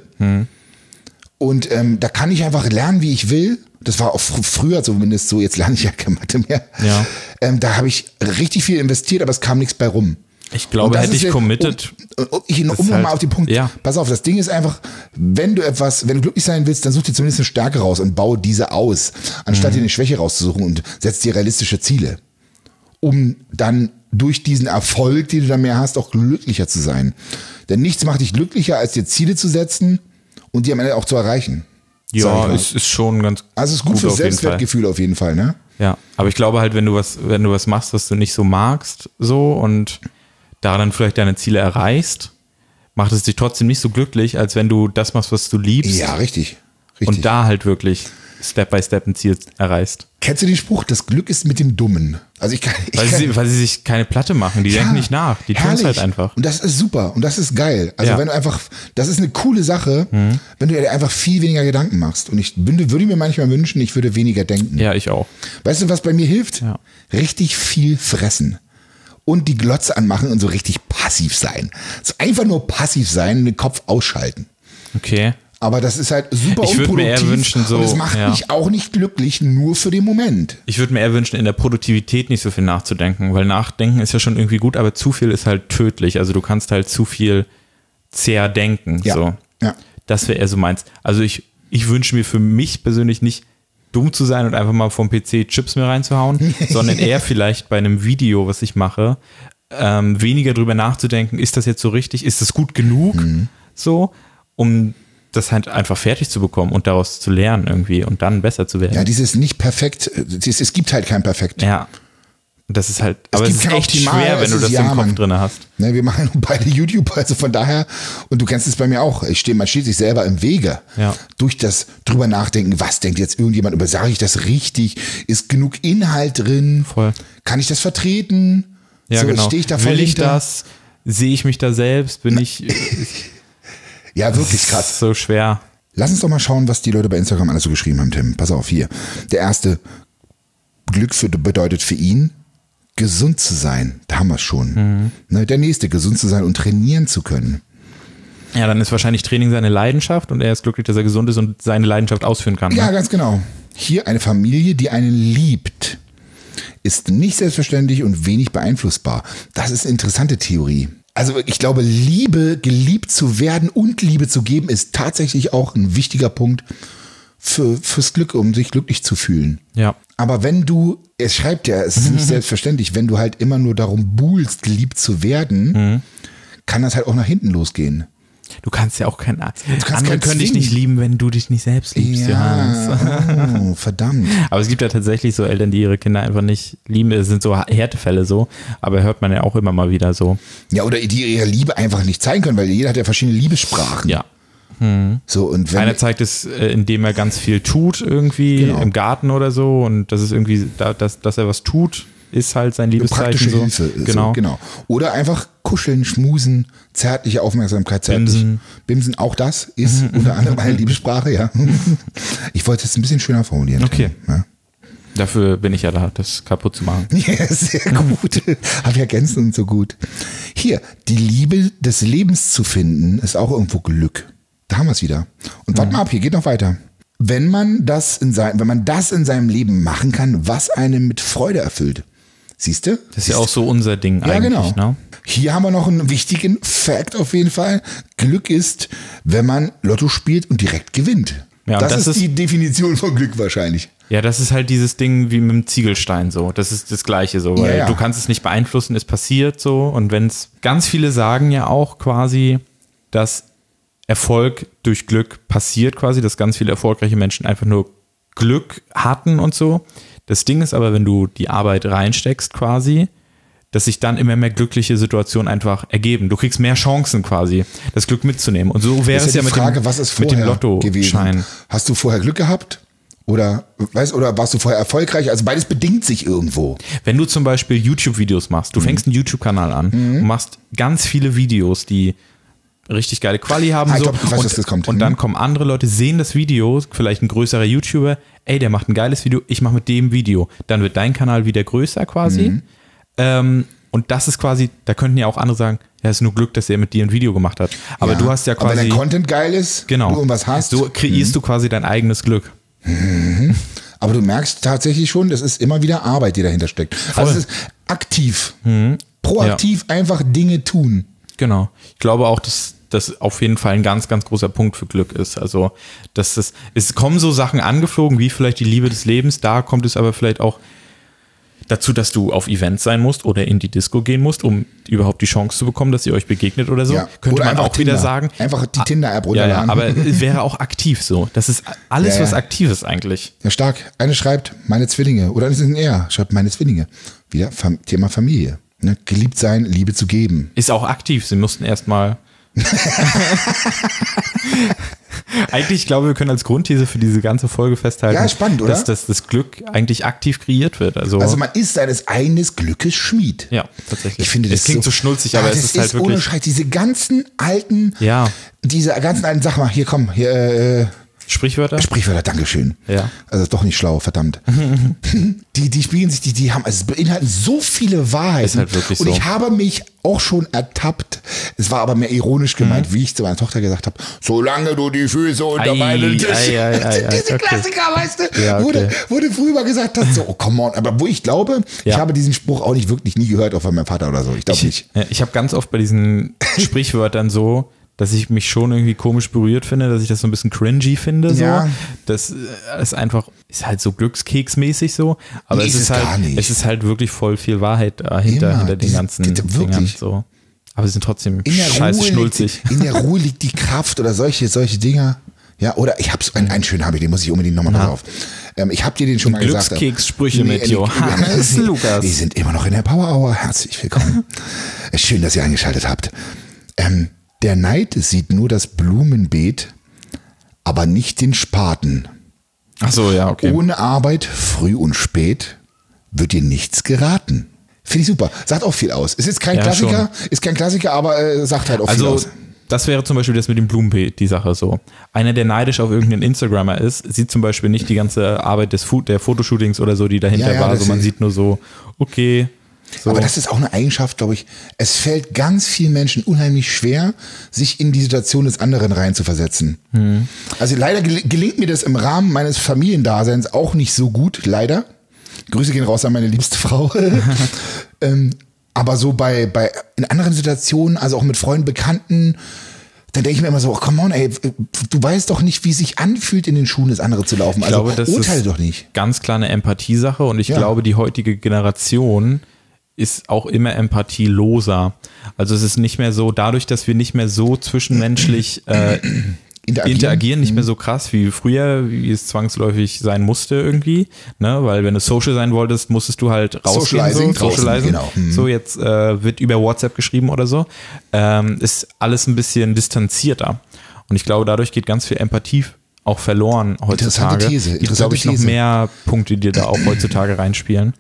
Und da kann ich einfach lernen, wie ich will. Das war auch früher zumindest so, jetzt lerne ich ja keine Mathe mehr. Ja. Da habe ich richtig viel investiert, aber es kam nichts bei rum. Ich glaube, hätte ich committed. Nochmal auf den Punkt. Ja. Pass auf, das Ding ist einfach, wenn du glücklich sein willst, dann such dir zumindest eine Stärke raus und baue diese aus, anstatt dir eine Schwäche rauszusuchen und setz dir realistische Ziele. Um dann durch diesen Erfolg, den du dann mehr hast, auch glücklicher zu sein. Denn nichts macht dich glücklicher, als dir Ziele zu setzen und die am Ende auch zu erreichen. Ja, es ist schon ganz Also es ist gut fürs Selbstwertgefühl auf jeden Fall, ne? Ja, aber ich glaube halt, wenn du was machst, was du nicht so magst, so und da dann vielleicht deine Ziele erreichst, macht es dich trotzdem nicht so glücklich, als wenn du das machst, was du liebst. Ja, richtig. Und da halt wirklich Step by Step ein Ziel erreichst. Kennst du den Spruch, das Glück ist mit dem Dummen? Also weil sie sich keine Platte machen, die denken nicht nach, die tun es halt einfach. Und das ist super und das ist geil. Also wenn du einfach, das ist eine coole Sache, wenn du dir einfach viel weniger Gedanken machst. Und ich würde mir manchmal wünschen, ich würde weniger denken. Ja, ich auch. Weißt du, was bei mir hilft? Ja. Richtig viel fressen. Und die Glotze anmachen und so richtig passiv sein. So einfach nur passiv sein, den Kopf ausschalten. Okay. Aber das ist halt super unproduktiv. Ich würde mir eher wünschen, so. Und es macht mich auch nicht glücklich, nur für den Moment. Ich würde mir eher wünschen, in der Produktivität nicht so viel nachzudenken, weil Nachdenken ist ja schon irgendwie gut, aber zu viel ist halt tödlich. Also du kannst halt zu viel zerdenken. Ja. So. Ja. Das wäre eher so meins. Also ich wünsche mir für mich persönlich nicht, dumm zu sein und einfach mal vom PC Chips mir reinzuhauen, sondern eher vielleicht bei einem Video, was ich mache, weniger drüber nachzudenken, ist das jetzt so richtig, ist das gut genug, so, um das halt einfach fertig zu bekommen und daraus zu lernen irgendwie und dann besser zu werden. Ja, dieses nicht perfekt, es gibt halt kein Perfekt. Ja. Das ist halt, aber es ist echt schwer, wenn du das im Kopf drin hast. Ne, wir machen beide YouTube, also von daher, und du kennst es bei mir auch, man steht sich selber im Wege. Ja. Durch das drüber nachdenken, was denkt jetzt irgendjemand über, sage ich das richtig, ist genug Inhalt drin, Voll. Kann ich das vertreten? Ja, so, genau. Stehe ich da voll Will ich hinter? das? Sehe ich mich da selbst? Bin ich... Ja, wirklich krass. So schwer. Lass uns doch mal schauen, was die Leute bei Instagram alles so geschrieben haben, Tim. Pass auf, hier. Der erste, Glück bedeutet für ihn, gesund zu sein. Da haben wir es schon. Ne, der nächste, gesund zu sein und trainieren zu können. Ja, dann ist wahrscheinlich Training seine Leidenschaft und er ist glücklich, dass er gesund ist und seine Leidenschaft ausführen kann. Ja, ne? ganz genau. Hier eine Familie, die einen liebt, ist nicht selbstverständlich und wenig beeinflussbar. Das ist eine interessante Theorie. Also ich glaube, Liebe, geliebt zu werden und Liebe zu geben, ist tatsächlich auch ein wichtiger Punkt fürs Glück, um sich glücklich zu fühlen. Ja. Aber wenn du, es schreibt ja, es ist nicht selbstverständlich, wenn du halt immer nur darum buhlst, geliebt zu werden, kann das halt auch nach hinten losgehen. Du kannst ja auch andere können dich nicht lieben, wenn du dich nicht selbst liebst, Johannes. Oh, verdammt. Aber es gibt ja tatsächlich so Eltern, die ihre Kinder einfach nicht lieben. Es sind so Härtefälle so, aber hört man ja auch immer mal wieder so. Ja, oder die ihre Liebe einfach nicht zeigen können, weil jeder hat ja verschiedene Liebessprachen. Ja. So, und wenn einer zeigt es, indem er ganz viel tut irgendwie im Garten oder so und das ist irgendwie, dass er was tut, ist halt sein Liebeszeichen. Praktische so. Hilfe. Genau. So, genau. Oder einfach kuscheln, schmusen, zärtliche Aufmerksamkeit, zärtlich. Bimsen, auch das ist unter anderem eine Liebessprache, ja. Ich wollte es ein bisschen schöner formulieren. Okay. Ja. Dafür bin ich ja da, das kaputt zu machen. Ja, sehr gut. Hab ja ergänzt und so gut. Hier, die Liebe des Lebens zu finden, ist auch irgendwo Glück. Da haben wir es wieder. Und warte mal ab, hier geht noch weiter. Wenn man das in seinem Leben machen kann, was einen mit Freude erfüllt. Siehst du? Das ist ja auch so unser Ding eigentlich. Ja, genau. Ne? Hier haben wir noch einen wichtigen Fact auf jeden Fall. Glück ist, wenn man Lotto spielt und direkt gewinnt. Ja, das ist die Definition von Glück wahrscheinlich. Ja, das ist halt dieses Ding wie mit dem Ziegelstein so. Das ist das Gleiche so, weil du kannst es nicht beeinflussen, es passiert so. Und ganz viele sagen ja auch quasi, dass Erfolg durch Glück passiert quasi, dass ganz viele erfolgreiche Menschen einfach nur Glück hatten und so. Das Ding ist aber, wenn du die Arbeit reinsteckst quasi, dass sich dann immer mehr glückliche Situationen einfach ergeben. Du kriegst mehr Chancen quasi, das Glück mitzunehmen. Und so wäre es ja mit dem Lottoschein. Hast du vorher Glück gehabt? Oder warst du vorher erfolgreich? Also beides bedingt sich irgendwo. Wenn du zum Beispiel YouTube-Videos machst, du fängst einen YouTube-Kanal an und machst ganz viele Videos, die richtig geile Quali haben. Und dann kommen andere Leute, sehen das Video, vielleicht ein größerer YouTuber, ey, der macht ein geiles Video, ich mache mit dem Video. Dann wird dein Kanal wieder größer quasi. Und das ist quasi, da könnten ja auch andere sagen, ja, es ist nur Glück, dass er mit dir ein Video gemacht hat. Aber du hast ja quasi... Aber wenn dein Content geil ist, genau, du irgendwas hast... So kreierst du quasi dein eigenes Glück. Aber du merkst tatsächlich schon, das ist immer wieder Arbeit, die dahinter steckt. Also es ist aktiv, proaktiv einfach Dinge tun. Genau. Ich glaube auch, dass das auf jeden Fall ein ganz, ganz großer Punkt für Glück ist. Also, es kommen so Sachen angeflogen, wie vielleicht die Liebe des Lebens. Da kommt es aber vielleicht auch dazu, dass du auf Events sein musst oder in die Disco gehen musst, um überhaupt die Chance zu bekommen, dass ihr euch begegnet oder so. Ja. Könnte oder man auch Tinder. Wieder sagen. Einfach die Tinder-App runterladen. Ja, aber es wäre auch aktiv so. Das ist alles was Aktives eigentlich. Ja, stark. Eine schreibt, meine Zwillinge. Oder es ist ein Er, schreibt meine Zwillinge. Wieder Thema Familie. Ne? Geliebt sein, Liebe zu geben. Ist auch aktiv. Sie mussten erstmal... Eigentlich, ich glaube, wir können als Grundthese für diese ganze Folge festhalten, ja, spannend, oder? Dass das Glück eigentlich aktiv kreiert wird. Also man ist seines eigenen Glückes Schmied. Ja, tatsächlich. Ich finde, das klingt so schnulzig, aber es ist halt wirklich... ohne Scheiß, diese ganzen alten Sag mal, hier komm, Sprichwörter? Sprichwörter, Dankeschön. Ja. Also ist doch nicht schlau, verdammt. die spiegeln sich, die haben, also es beinhalten so viele Wahrheiten. Ist halt wirklich und so. ich habe mich auch schon ertappt. Es war aber mehr ironisch gemeint, wie ich zu meiner Tochter gesagt habe, solange du die Füße unter meinen Tisch. Diese Klassiker, weißt du, ja, okay. wurde früher mal gesagt, dass so, oh come on. Aber wo ich glaube, ich habe diesen Spruch auch nicht wirklich nie gehört, auch von meinem Vater oder so. Ich glaube nicht. Ich habe ganz oft bei diesen Sprichwörtern so, dass ich mich schon irgendwie komisch berührt finde, dass ich das so ein bisschen cringy finde. So. Ja. Das ist einfach, ist halt so glückskeksmäßig so, aber es ist halt wirklich voll viel Wahrheit hinter den ganzen Dingern. So. Aber sie sind trotzdem in der scheiße Ruhe schnulzig. In der Ruhe liegt die Kraft oder solche Dinger. Ja, oder ich hab's, einen schönen habe ich, den muss ich unbedingt nochmal drauf. Ich habe dir den schon mal gesagt. Glückskeks-Sprüche mit Johannes Lukas. Die sind immer noch in der Power Hour. Herzlich willkommen. Schön, dass ihr eingeschaltet habt. Der Neid sieht nur das Blumenbeet, aber nicht den Spaten. Ach so, ja, okay. Ohne Arbeit, früh und spät, wird dir nichts geraten. Finde ich super. Sagt auch viel aus. Ist jetzt kein Klassiker, aber sagt halt auch viel aus. Das wäre zum Beispiel das mit dem Blumenbeet, die Sache so. Einer, der neidisch auf irgendeinen Instagrammer ist, sieht zum Beispiel nicht die ganze Arbeit der Fotoshootings oder so, die dahinter war. Also man sieht nur so, okay. So. Aber das ist auch eine Eigenschaft, glaube ich. Es fällt ganz vielen Menschen unheimlich schwer, sich in die Situation des anderen reinzuversetzen. Also leider gelingt mir das im Rahmen meines Familiendaseins auch nicht so gut, leider. Grüße gehen raus an meine liebste Frau. Aber so in anderen Situationen, also auch mit Freunden, Bekannten, da denke ich mir immer so, oh, come on, ey, du weißt doch nicht, wie es sich anfühlt, in den Schuhen des anderen zu laufen. Also ich glaube, das urteile ist doch nicht. Ganz klar eine Empathiesache und ich glaube, die heutige Generation ist auch immer empathieloser. Also es ist nicht mehr so, dadurch, dass wir nicht mehr so zwischenmenschlich interagieren, nicht mehr so krass wie früher, wie es zwangsläufig sein musste irgendwie, ne? Weil wenn du social sein wolltest, musstest du halt rausgehen. Socializing. Genau. So, jetzt wird über WhatsApp geschrieben oder so. Ist alles ein bisschen distanzierter. Und ich glaube, dadurch geht ganz viel Empathie auch verloren heutzutage. Gibt, glaube ich, noch mehr Punkte, die da auch heutzutage reinspielen.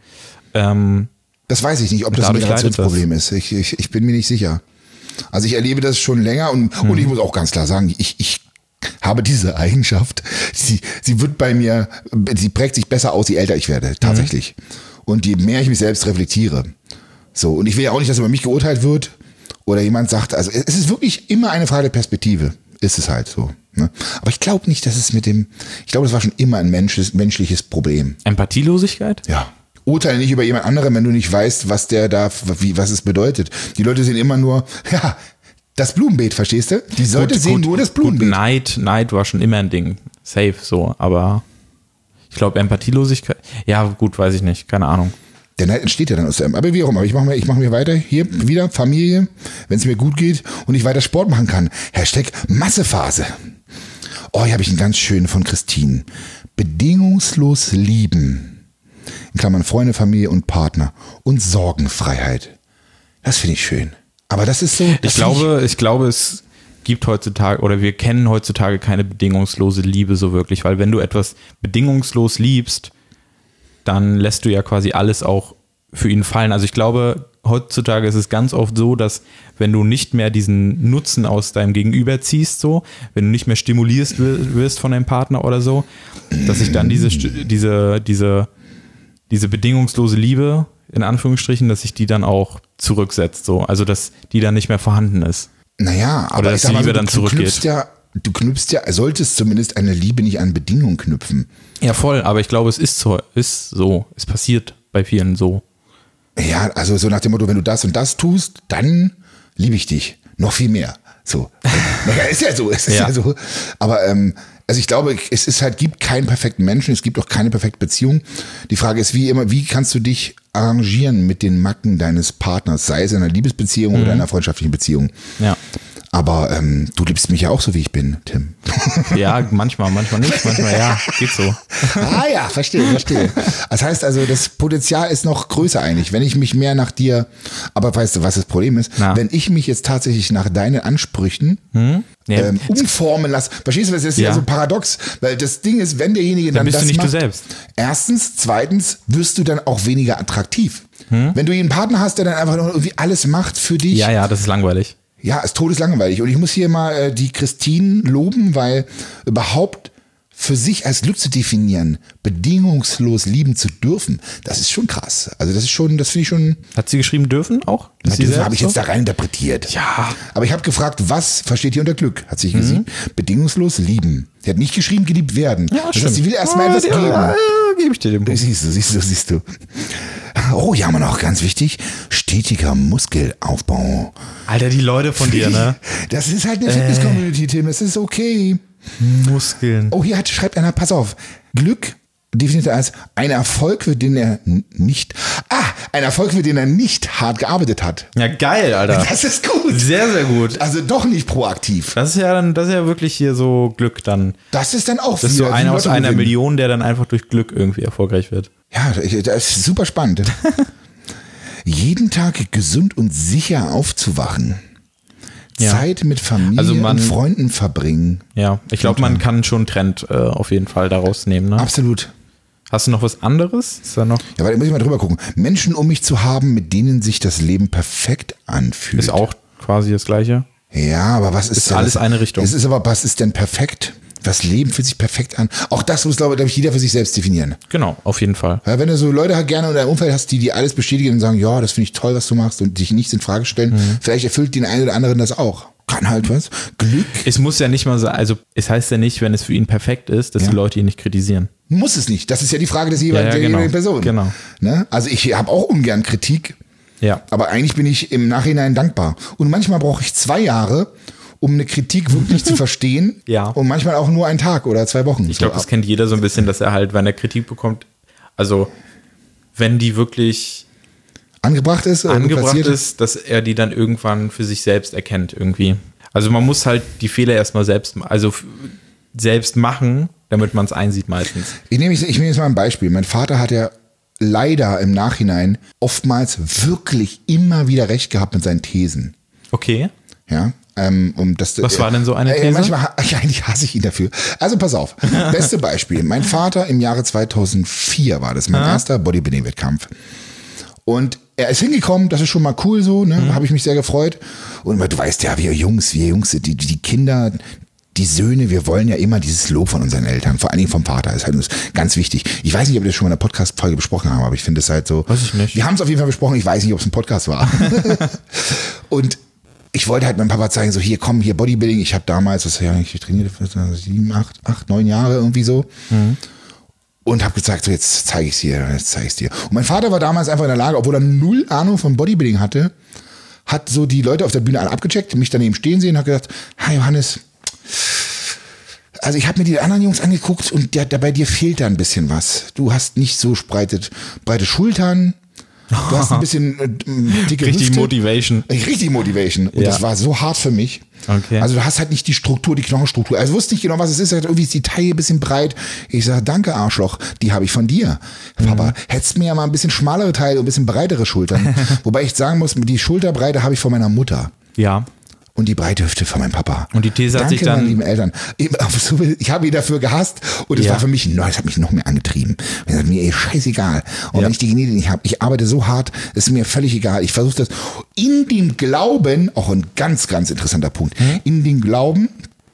Das weiß ich nicht, ob das ein Generationsproblem ist. Ich bin mir nicht sicher. Also ich erlebe das schon länger und ich muss auch ganz klar sagen, ich habe diese Eigenschaft, sie wird bei mir, sie prägt sich besser aus, je älter ich werde, tatsächlich. Und je mehr ich mich selbst reflektiere. So, und ich will ja auch nicht, dass über mich geurteilt wird oder jemand sagt, also es ist wirklich immer eine Frage der Perspektive. Ist es halt so. Ne? Aber ich glaube nicht, dass es ich glaube, das war schon immer ein menschliches Problem. Empathielosigkeit? Ja. Urteile nicht über jemand anderen, wenn du nicht weißt, was es bedeutet. Die Leute sehen immer nur, das Blumenbeet, verstehst du? Die Leute sehen nur das Blumenbeet. Neid war schon immer ein Ding. Safe so, aber ich glaube Empathielosigkeit, ja gut, weiß ich nicht, keine Ahnung. Der Neid entsteht ja dann aus dem, aber wie auch immer, ich mache mir weiter, hier wieder Familie, wenn es mir gut geht und ich weiter Sport machen kann. #Massephase. Oh, hier habe ich einen ganz schönen von Christine. Bedingungslos lieben. In Klammern Freunde, Familie und Partner. Und Sorgenfreiheit. Das finde ich schön. Aber das ist so. Ich glaube, es gibt heutzutage oder wir kennen heutzutage keine bedingungslose Liebe so wirklich, weil wenn du etwas bedingungslos liebst, dann lässt du ja quasi alles auch für ihn fallen. Also ich glaube, heutzutage ist es ganz oft so, dass wenn du nicht mehr diesen Nutzen aus deinem Gegenüber ziehst, so, wenn du nicht mehr stimuliert wirst von deinem Partner oder so, dass sich dann diese bedingungslose Liebe, in Anführungsstrichen, dass sich die dann auch zurücksetzt, so. Also, dass die dann nicht mehr vorhanden ist. Naja, aber oder dass die Liebe dann zurückgeht. Du knüpfst solltest zumindest eine Liebe nicht an Bedingungen knüpfen. Ja, voll, aber ich glaube, es ist so. Es passiert bei vielen so. Ja, also so nach dem Motto, wenn du das und das tust, dann liebe ich dich. Noch viel mehr. So. Ja, ist ja so, ja so. Aber also ich glaube, gibt keinen perfekten Menschen, es gibt auch keine perfekte Beziehung. Die Frage ist wie kannst du dich arrangieren mit den Macken deines Partners, sei es in einer Liebesbeziehung oder einer freundschaftlichen Beziehung. Ja. Aber du liebst mich ja auch so, wie ich bin, Tim. Ja, manchmal nicht, manchmal ja, geht so. Ah ja, verstehe. Das heißt also, das Potenzial ist noch größer eigentlich, wenn ich mich mehr nach dir, aber weißt du, was das Problem ist? Na. Wenn ich mich jetzt tatsächlich nach deinen Ansprüchen umformen lasse, verstehst du, das ist ja so paradox, weil das Ding ist, wenn derjenige dann bist das du nicht macht, du selbst. Erstens, zweitens wirst du dann auch weniger attraktiv. Wenn du einen Partner hast, der dann einfach nur irgendwie alles macht für dich. Ja, das ist langweilig. Ja, ist todeslangweilig. Und ich muss hier mal die Christine loben, weil überhaupt für sich als Glück zu definieren, bedingungslos lieben zu dürfen, das ist schon krass. Also das finde ich schon. Hat sie geschrieben dürfen auch? Das habe ich jetzt da rein interpretiert. Ja. Aber ich habe gefragt, was versteht ihr unter Glück? Hat sie gesehen. Bedingungslos lieben. Sie hat nicht geschrieben, geliebt werden. Ja, das heißt, sie will erstmal etwas geben. Ja, gebe ich dir den Punkt. Siehst du. Oh, ja, noch ganz wichtig, stetiger Muskelaufbau. Alter, die Leute von dir, ne? Das ist halt eine Fitness-Community, Tim, es ist okay. Muskeln. Oh, hier schreibt einer, pass auf, Glück definiert er als ein Erfolg, für den er nicht hart gearbeitet hat. Ja, geil, Alter. Das ist gut. Sehr, sehr gut. Also doch nicht proaktiv. Das ist ja wirklich hier so Glück dann. Das ist dann auch Das ist so einer aus einer Million, der dann einfach durch Glück irgendwie erfolgreich wird. Ja, das ist super spannend. Jeden Tag gesund und sicher aufzuwachen. Ja. Zeit mit Familie und Freunden verbringen. Ja, ich glaube, man kann schon einen Trend auf jeden Fall daraus nehmen. Ne? Absolut. Hast du noch was anderes? Ist da noch? Ja, warte, muss ich mal drüber gucken. Menschen um mich zu haben, mit denen sich das Leben perfekt anfühlt. Ist auch quasi das Gleiche. Ja, aber was ist denn alles eine Richtung. Es ist aber, was ist denn perfekt? Das Leben fühlt sich perfekt an. Auch das muss, glaube ich, jeder für sich selbst definieren. Genau, auf jeden Fall. Ja, wenn du so Leute halt gerne in deinem Umfeld hast, die alles bestätigen und sagen, ja, das finde ich toll, was du machst und dich nichts in Frage stellen, vielleicht erfüllt den einen oder anderen das auch. Kann halt was. Glück. Es muss ja nicht mal so, also es heißt ja nicht, wenn es für ihn perfekt ist, dass die Leute ihn nicht kritisieren. Muss es nicht. Das ist ja die Frage des jeweiligen Person. Genau. Ne? Also ich habe auch ungern Kritik, aber eigentlich bin ich im Nachhinein dankbar. Und manchmal brauche ich 2 Jahre, um eine Kritik wirklich zu verstehen. Ja. Und manchmal auch nur einen Tag oder 2 Wochen. Ich glaube, das kennt jeder so ein bisschen, dass er halt, wenn er Kritik bekommt, also wenn die wirklich angebracht ist, dass er die dann irgendwann für sich selbst erkennt irgendwie. Also man muss halt die Fehler erstmal selbst machen, damit man es einsieht meistens. Ich nehme jetzt mal ein Beispiel. Mein Vater hat ja leider im Nachhinein oftmals wirklich immer wieder recht gehabt mit seinen Thesen. Okay. Ja. Was war denn so eine These? Manchmal, eigentlich hasse ich ihn dafür. Also pass auf. Beste Beispiel. Mein Vater im Jahre 2004 war das, mein erster Bodybuilding-Wettkampf. Und er ist hingekommen, das ist schon mal cool so, ne? Da habe ich mich sehr gefreut. Und du weißt ja, wir Jungs, die Kinder, die Söhne, wir wollen ja immer dieses Lob von unseren Eltern, vor allen Dingen vom Vater, ist halt uns ganz wichtig. Ich weiß nicht, ob wir das schon mal in der Podcast-Folge besprochen haben, aber ich finde es halt so. Weiß ich nicht. Wir haben es auf jeden Fall besprochen, ich weiß nicht, ob es ein Podcast war. Und ich wollte halt meinem Papa zeigen, so hier, komm, hier Bodybuilding. Ich habe damals, ich trainiert für 7, 8, 9 Jahre irgendwie so. Und habe gesagt, so jetzt zeige ich es dir. Und mein Vater war damals einfach in der Lage, obwohl er 0 Ahnung von Bodybuilding hatte, hat so die Leute auf der Bühne alle abgecheckt, mich daneben stehen sehen, hat gesagt, hi Johannes, also ich habe mir die anderen Jungs angeguckt und bei dir fehlt da ein bisschen was. Du hast nicht so breite Schultern, du hast ein bisschen dicke Richtig Hüfte. Motivation. Richtig Motivation. Und das war so hart für mich. Okay. Also du hast halt nicht die Struktur, die Knochenstruktur. Also wusste nicht genau, was es ist. Irgendwie ist die Taille ein bisschen breit. Ich sage, danke Arschloch, die habe ich von dir. Papa, hättest mir ja mal ein bisschen schmalere Taille und ein bisschen breitere Schultern. Wobei ich sagen muss, die Schulterbreite habe ich von meiner Mutter. Ja. Und die breite Hüfte von meinem Papa. Und die These hat sich dann... Danke, meine lieben Eltern. Ich habe ihn dafür gehasst und es war für mich, das hat mich noch mehr angetrieben. Ich habe mir scheißegal. Und wenn ich die Genetik nicht habe, ich arbeite so hart, ist mir völlig egal. Ich versuche das in dem Glauben, auch ein ganz, ganz interessanter Punkt, in dem Glauben,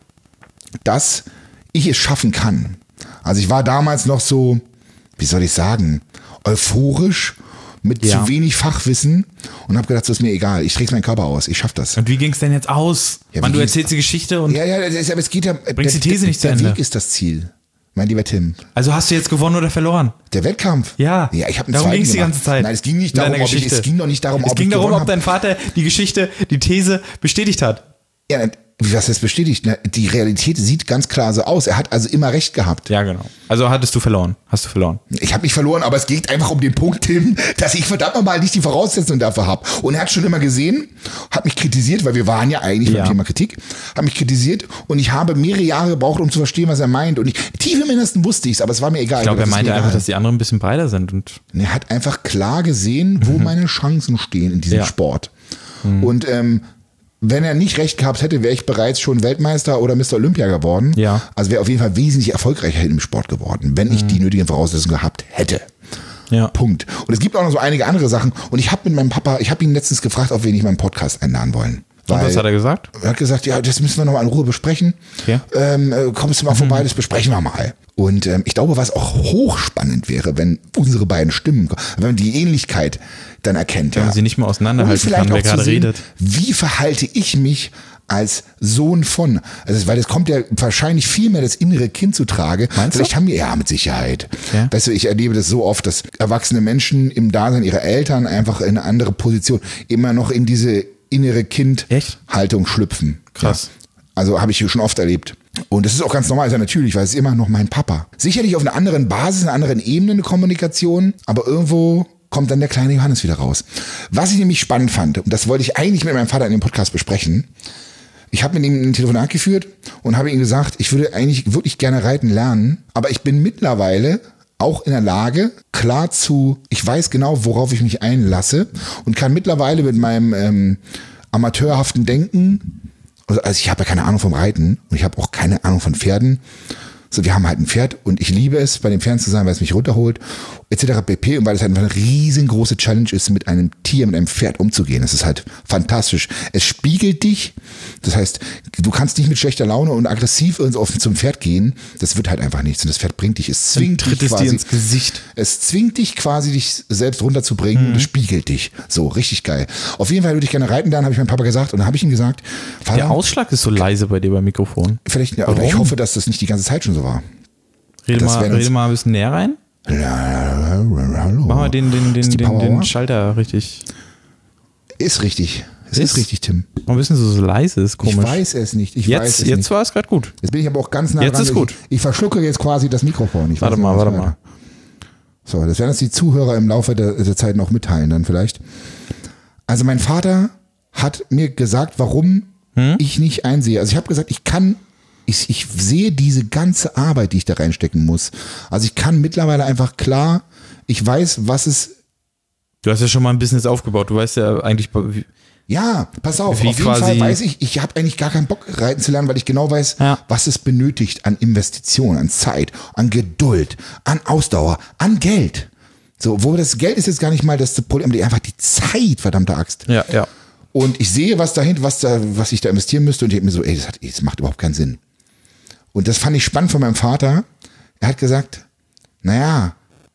dass ich es schaffen kann. Also ich war damals noch so, wie soll ich sagen, euphorisch, mit zu wenig Fachwissen und habe gedacht, das ist mir egal, ich träge meinen Körper aus, ich schaffe das. Und wie ging es denn jetzt aus? Ja, du erzählst die Geschichte und aber es geht ja, bringst die These nicht zu Ende. Der Weg ist das Ziel, mein lieber Tim. Also hast du jetzt gewonnen oder verloren? Der Wettkampf? Ja. Ja, ich habe darum ging es die ganze Zeit. Nein, es ging nicht darum, es ging doch nicht darum, es ging darum, ob dein Vater die These bestätigt hat. Ja, was ist bestätigt? Die Realität sieht ganz klar so aus. Er hat also immer recht gehabt. Ja, genau. Also hast du verloren. Ich habe nicht verloren, aber es geht einfach um den Punkt, Tim, dass ich verdammt nochmal nicht die Voraussetzungen dafür habe. Und er hat schon immer gesehen, hat mich kritisiert, weil wir waren ja eigentlich beim Thema Kritik, hat mich kritisiert und ich habe mehrere Jahre gebraucht, um zu verstehen, was er meint. Und tief im Innersten wusste ich es, aber es war mir egal. Ich glaube, er meinte einfach, dass die anderen ein bisschen breiter sind. Und er hat einfach klar gesehen, wo meine Chancen stehen in diesem Sport. Und wenn er nicht recht gehabt hätte, wäre ich bereits schon Weltmeister oder Mr. Olympia geworden. Ja. Also wäre auf jeden Fall wesentlich erfolgreicher im Sport geworden, wenn ich die nötigen Voraussetzungen gehabt hätte. Ja. Punkt. Und es gibt auch noch so einige andere Sachen. Und ich habe mit meinem Papa, ich habe ihn letztens gefragt, ob wir nicht mal einen Podcast einladen wollen. Und was hat er gesagt? Er hat gesagt, ja, das müssen wir noch mal in Ruhe besprechen. Okay. Kommst du mal vorbei, das besprechen wir mal. Und ich glaube, was auch hochspannend wäre, wenn unsere beiden Stimmen, wenn man die Ähnlichkeit dann erkennt. Wenn man sie nicht mehr auseinanderhalten kann, wer gerade redet. Wie verhalte ich mich als Sohn von? Also, weil es kommt ja wahrscheinlich viel mehr das innere Kind zu Trage. Meinst Vielleicht du? haben wir, ja, mit Sicherheit. Okay. Weißt du, ich erlebe das so oft, dass erwachsene Menschen im Dasein ihrer Eltern einfach in eine andere Position immer noch in diese innere Kind-Haltung schlüpfen. Krass. Ja. Also habe ich schon oft erlebt. Und das ist auch ganz normal, ist ja natürlich, weil es ist immer noch mein Papa. Sicherlich auf einer anderen Basis, einer anderen Ebene eine Kommunikation, aber irgendwo kommt dann der kleine Johannes wieder raus. Was ich nämlich spannend fand, und das wollte ich eigentlich mit meinem Vater in dem Podcast besprechen, ich habe mit ihm ein Telefonat geführt und habe ihm gesagt, ich würde eigentlich wirklich gerne reiten lernen, aber ich bin mittlerweile auch in der Lage, ich weiß genau, worauf ich mich einlasse und kann mittlerweile mit meinem amateurhaften Denken, also ich habe ja keine Ahnung vom Reiten und ich habe auch keine Ahnung von Pferden. So, wir haben halt ein Pferd und ich liebe es, bei den Pferden zu sein, weil es mich runterholt, etc. pp. Und weil es halt eine riesengroße Challenge ist, mit einem Tier, mit einem Pferd umzugehen. Das ist halt fantastisch. Es spiegelt dich. Das heißt, du kannst nicht mit schlechter Laune und aggressiv zum Pferd gehen. Das wird halt einfach nichts. Und das Pferd bringt dich. Es zwingt dich quasi dir ins Gesicht. Es zwingt dich quasi, dich selbst runterzubringen und es spiegelt dich. So, richtig geil. Auf jeden Fall würde ich gerne reiten lernen, habe ich meinem Papa gesagt. Und dann habe ich ihm gesagt, Vater, der Ausschlag ist so leise bei dir beim Mikrofon. Vielleicht, ja, oder ich hoffe, dass das nicht die ganze Zeit schon so war. Rede mal ein bisschen näher rein. Hallo. Mach mal den Schalter richtig. Ist richtig. Es ist richtig, Tim. Ein bisschen so leise, ist komisch. Ich weiß es nicht. Jetzt war es gerade gut. Jetzt bin ich aber auch ganz nah dran. Jetzt ist gut. Ich verschlucke jetzt quasi das Mikrofon. Warte mal. So, das werden uns die Zuhörer im Laufe der Zeit noch mitteilen dann vielleicht. Also mein Vater hat mir gesagt, warum ich nicht einsehe. Also ich habe gesagt, ich sehe diese ganze Arbeit, die ich da reinstecken muss. Also ich kann mittlerweile einfach klar, ich weiß, was es... Du hast ja schon mal ein Business aufgebaut. Du weißt ja eigentlich... Ja, pass auf jeden Fall weiß ich habe eigentlich gar keinen Bock reiten zu lernen, weil ich genau weiß, was es benötigt an Investitionen, an Zeit, an Geduld, an Ausdauer, an Geld. So, wo das Geld ist jetzt gar nicht mal das Problem, einfach die Zeit, verdammte Axt. Ja. Und ich sehe, was ich da investieren müsste und ich denke mir so, das macht überhaupt keinen Sinn. Und das fand ich spannend von meinem Vater. Er hat gesagt, naja,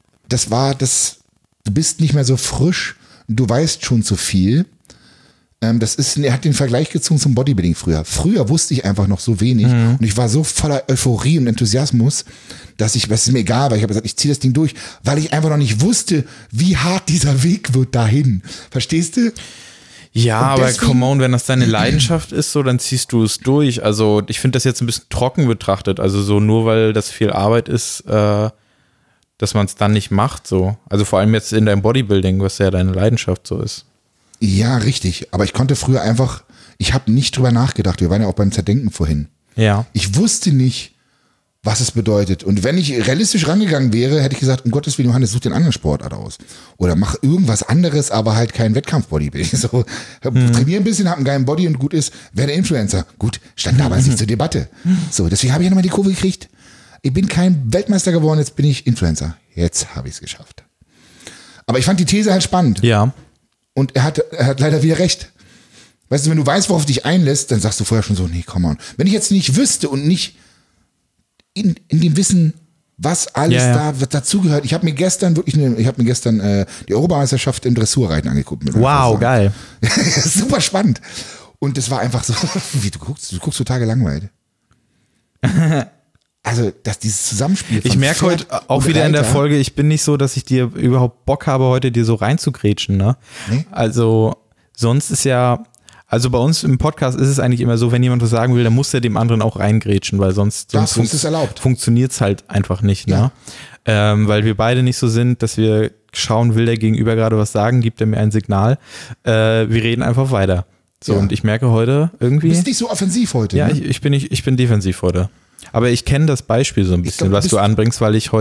du bist nicht mehr so frisch, du weißt schon zu viel. Er hat den Vergleich gezogen zum Bodybuilding früher. Früher wusste ich einfach noch so wenig und ich war so voller Euphorie und Enthusiasmus, dass es ist mir egal, weil ich habe gesagt, ich ziehe das Ding durch, weil ich einfach noch nicht wusste, wie hart dieser Weg wird dahin. Verstehst du? Ja, aber come on, wenn das deine Leidenschaft ist, so, dann ziehst du es durch. Also ich finde das jetzt ein bisschen trocken betrachtet. Also so nur weil das viel Arbeit ist, dass man es dann nicht macht. So. Also vor allem jetzt in deinem Bodybuilding, was ja deine Leidenschaft so ist. Ja, richtig. Aber ich konnte früher ich habe nicht drüber nachgedacht. Wir waren ja auch beim Zerdenken vorhin. Ja. Ich wusste nicht, was es bedeutet. Und wenn ich realistisch rangegangen wäre, hätte ich gesagt, um Gottes Willen, Johannes, such den anderen Sportart aus. Oder mach irgendwas anderes, aber halt kein Wettkampf-Bodybuilding. So, trainier ein bisschen, hab einen geilen Body und gut ist, werde Influencer. Gut, stand damals nicht zur Debatte. So, deswegen habe ich ja nochmal die Kurve gekriegt. Ich bin kein Weltmeister geworden, jetzt bin ich Influencer. Jetzt habe ich es geschafft. Aber ich fand die These halt spannend. Ja. Und er hat leider wieder recht. Weißt du, wenn du weißt, worauf du dich einlässt, dann sagst du vorher schon so, nee, come on. Wenn ich jetzt nicht wüsste und nicht in dem Wissen, was alles dazugehört. Ich habe mir gestern die Europameisterschaft im Dressurreiten angeguckt. Wow, geil. Super spannend. Und es war einfach so, wie du guckst total gelangweilt. Also, dass dieses Zusammenspiel. Ich merke heute auch wieder in der Folge, ich bin nicht so, dass ich dir überhaupt Bock habe, heute dir so reinzugrätschen, ne? Nee? Also, sonst ist also bei uns im Podcast ist es eigentlich immer so, wenn jemand was sagen will, dann muss er dem anderen auch reingrätschen, weil sonst funktioniert es halt einfach nicht, ne? Weil wir beide nicht so sind, dass wir schauen, will der Gegenüber gerade was sagen, gibt er mir ein Signal. Wir reden einfach weiter. So, und ich merke heute irgendwie. Du bist nicht so offensiv heute. Ja, ne? ich bin defensiv heute. Aber ich kenne das Beispiel so ein bisschen, was du anbringst, weil ich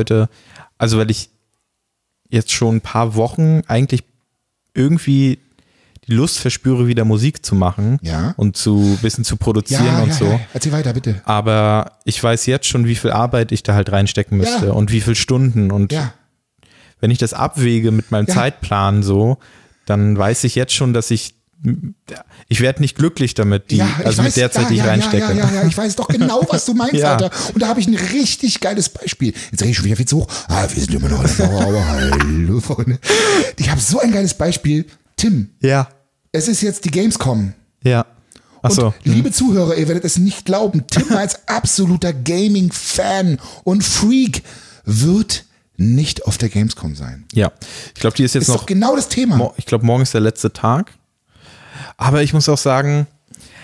jetzt schon ein paar Wochen eigentlich irgendwie die Lust verspüre, wieder Musik zu machen und ein bisschen zu produzieren und so. Ja. Erzähl weiter, bitte. Aber ich weiß jetzt schon, wie viel Arbeit ich da halt reinstecken müsste und wie viele Stunden. Und wenn ich das abwäge mit meinem Zeitplan so, dann weiß ich jetzt schon, dass ich werde nicht glücklich damit, mit der Zeit, die ich reinstecke. Ja, ich weiß doch genau, was du meinst, Alter. Und da habe ich ein richtig geiles Beispiel. Jetzt rede ich schon wieder viel zu hoch. Wir sind immer noch in der Mauer. Hallo, Freunde. Ich habe so ein geiles Beispiel. Tim. Ja. Es ist jetzt die Gamescom. Ja. Achso. Und liebe Zuhörer, ihr werdet es nicht glauben, Tim als absoluter Gaming-Fan und Freak wird nicht auf der Gamescom sein. Ja. Ich glaube, die ist jetzt noch. Das ist doch genau das Thema. Ich glaube, morgen ist der letzte Tag. Aber ich muss auch sagen,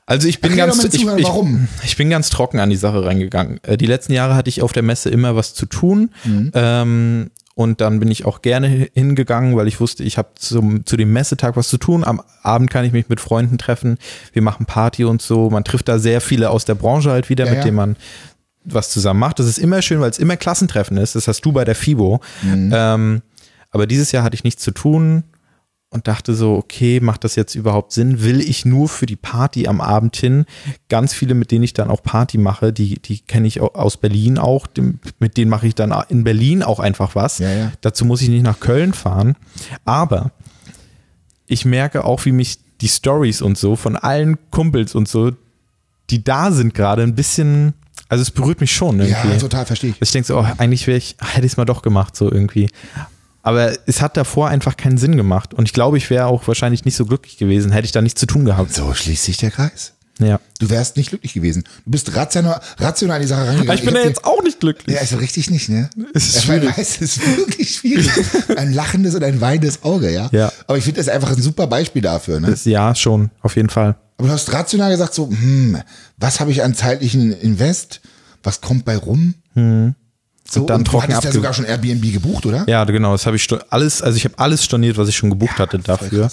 Also ich bin warum? Ich bin ganz trocken an die Sache reingegangen. Die letzten Jahre hatte ich auf der Messe immer was zu tun. Und dann bin ich auch gerne hingegangen, weil ich wusste, ich habe zu dem Messetag was zu tun. Am Abend kann ich mich mit Freunden treffen. Wir machen Party und so. Man trifft da sehr viele aus der Branche halt wieder, mit denen man was zusammen macht. Das ist immer schön, weil es immer Klassentreffen ist. Das hast du bei der FIBO. Aber dieses Jahr hatte ich nichts zu tun und dachte so, okay, macht das jetzt überhaupt Sinn? Will ich nur für die Party am Abend hin? Ganz viele, mit denen ich dann auch Party mache, die kenne ich aus Berlin auch, mit denen mache ich dann in Berlin auch einfach was. Ja. Dazu muss ich nicht nach Köln fahren. Aber ich merke auch, wie mich die Storys und so von allen Kumpels und so, die da sind gerade ein bisschen, also es berührt mich schon irgendwie. Ja, total, verstehe ich. Ich denke so, eigentlich hätte ich es mal doch gemacht, so irgendwie. Aber es hat davor einfach keinen Sinn gemacht. Und ich glaube, ich wäre auch wahrscheinlich nicht so glücklich gewesen, hätte ich da nichts zu tun gehabt. So schließt sich der Kreis. Ja. Du wärst nicht glücklich gewesen. Du bist rational an die Sache rangegangen. Aber ich bin ja jetzt auch nicht glücklich. Ja, also richtig nicht, ne? Es ist schwierig. Es ist wirklich schwierig. Ein lachendes und ein weinendes Auge, ja? Ja. Aber ich finde das einfach ein super Beispiel dafür, ne? Ja, schon, auf jeden Fall. Aber du hast rational gesagt so, was habe ich an zeitlichen Invest? Was kommt bei rum? So, und dann du trocken hattest ja sogar schon Airbnb gebucht, oder? Ja, genau, das habe ich alles, also ich habe alles storniert, was ich schon gebucht hatte dafür.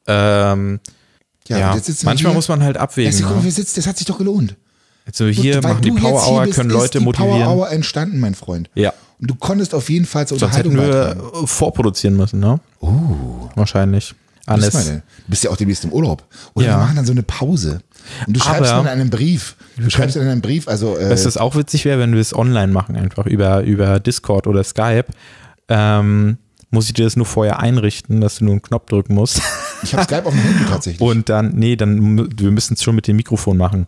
Ja, manchmal muss man halt abwägen. Das hat sich doch gelohnt. Jetzt sind wir hier, machen die Power Hour, können Leute motivieren. Power Hour entstanden, mein Freund. Ja. Und du konntest auf jeden Fall zur Sonst Unterhaltung hätten wir beitragen. vorproduzieren müssen, ne? Wahrscheinlich. Du bist ja auch demnächst im Urlaub. Oder wir machen dann so eine Pause. Und du schreibst dann in einem Brief. Also. Dass das auch witzig wäre, wenn wir es online machen, einfach über Discord oder Skype. Muss ich dir das nur vorher einrichten, dass du nur einen Knopf drücken musst. Ich habe Skype auf dem Handy tatsächlich. Und wir müssen es schon mit dem Mikrofon machen.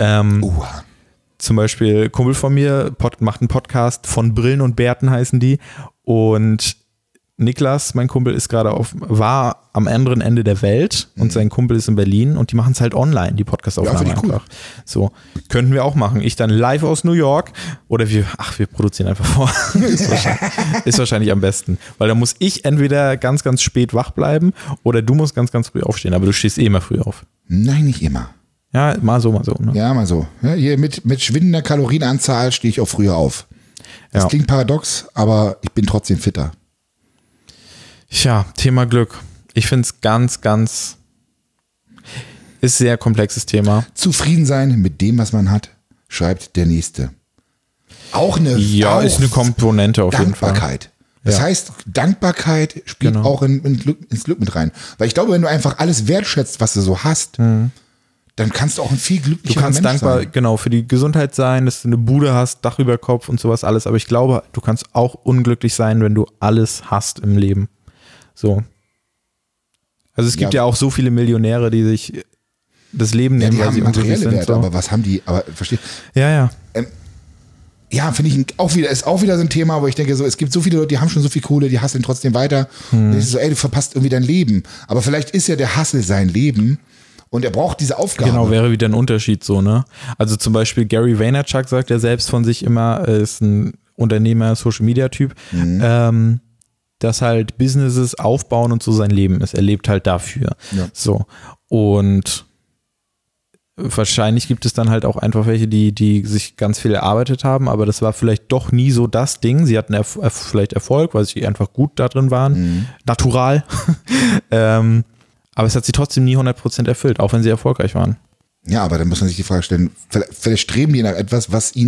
Zum Beispiel, Kumpel von mir macht einen Podcast von Brillen und Bärten heißen die. Und Niklas, mein Kumpel, war am anderen Ende der Welt und sein Kumpel ist in Berlin und die machen es halt online, die Podcast-Aufnahme einfach. Cool. So, könnten wir auch machen. Ich dann live aus New York oder wir produzieren einfach vor. Ist wahrscheinlich am besten, weil da muss ich entweder ganz, ganz spät wach bleiben oder du musst ganz, ganz früh aufstehen, aber du stehst immer früh auf. Nein, nicht immer. Ja, mal so. Ne? Ja, mal so. Ja, hier mit schwindender Kalorienanzahl stehe ich auch früher auf. Das klingt paradox, aber ich bin trotzdem fitter. Tja, Thema Glück. Ich finde es ganz, ganz, ist sehr komplexes Thema. Zufrieden sein mit dem, was man hat, schreibt der Nächste. Auch ist eine Komponente auf jeden Fall. Dankbarkeit. Das heißt, Dankbarkeit spielt auch ins Glück mit rein. Weil ich glaube, wenn du einfach alles wertschätzt, was du so hast, dann kannst du auch ein viel glücklicherer Mensch sein. Du kannst dankbar, für die Gesundheit sein, dass du eine Bude hast, Dach über Kopf und sowas alles. Aber ich glaube, du kannst auch unglücklich sein, wenn du alles hast im Leben. So. Also es gibt ja auch so viele Millionäre, die sich das Leben nehmen, weil sie unglücklich sind. Werte, aber was haben die, verstehe. Ja. Finde ich ist auch wieder so ein Thema, wo ich denke, so, es gibt so viele Leute, die haben schon so viel Kohle, die hasseln trotzdem weiter. Und das ist so, du verpasst irgendwie dein Leben. Aber vielleicht ist ja der Hassel sein Leben und er braucht diese Aufgabe. Genau, wäre wieder ein Unterschied so, ne? Also zum Beispiel Gary Vaynerchuk sagt ja selbst von sich immer, ist ein Unternehmer, Social-Media-Typ, dass halt Businesses aufbauen und so sein Leben ist. Er lebt halt dafür. Ja. So. Und wahrscheinlich gibt es dann halt auch einfach welche, die sich ganz viel erarbeitet haben, aber das war vielleicht doch nie so das Ding. Sie hatten vielleicht Erfolg, weil sie einfach gut da drin waren. Natural. Aber es hat sie trotzdem nie 100% erfüllt, auch wenn sie erfolgreich waren. Ja, aber dann muss man sich die Frage stellen, vielleicht streben die nach etwas,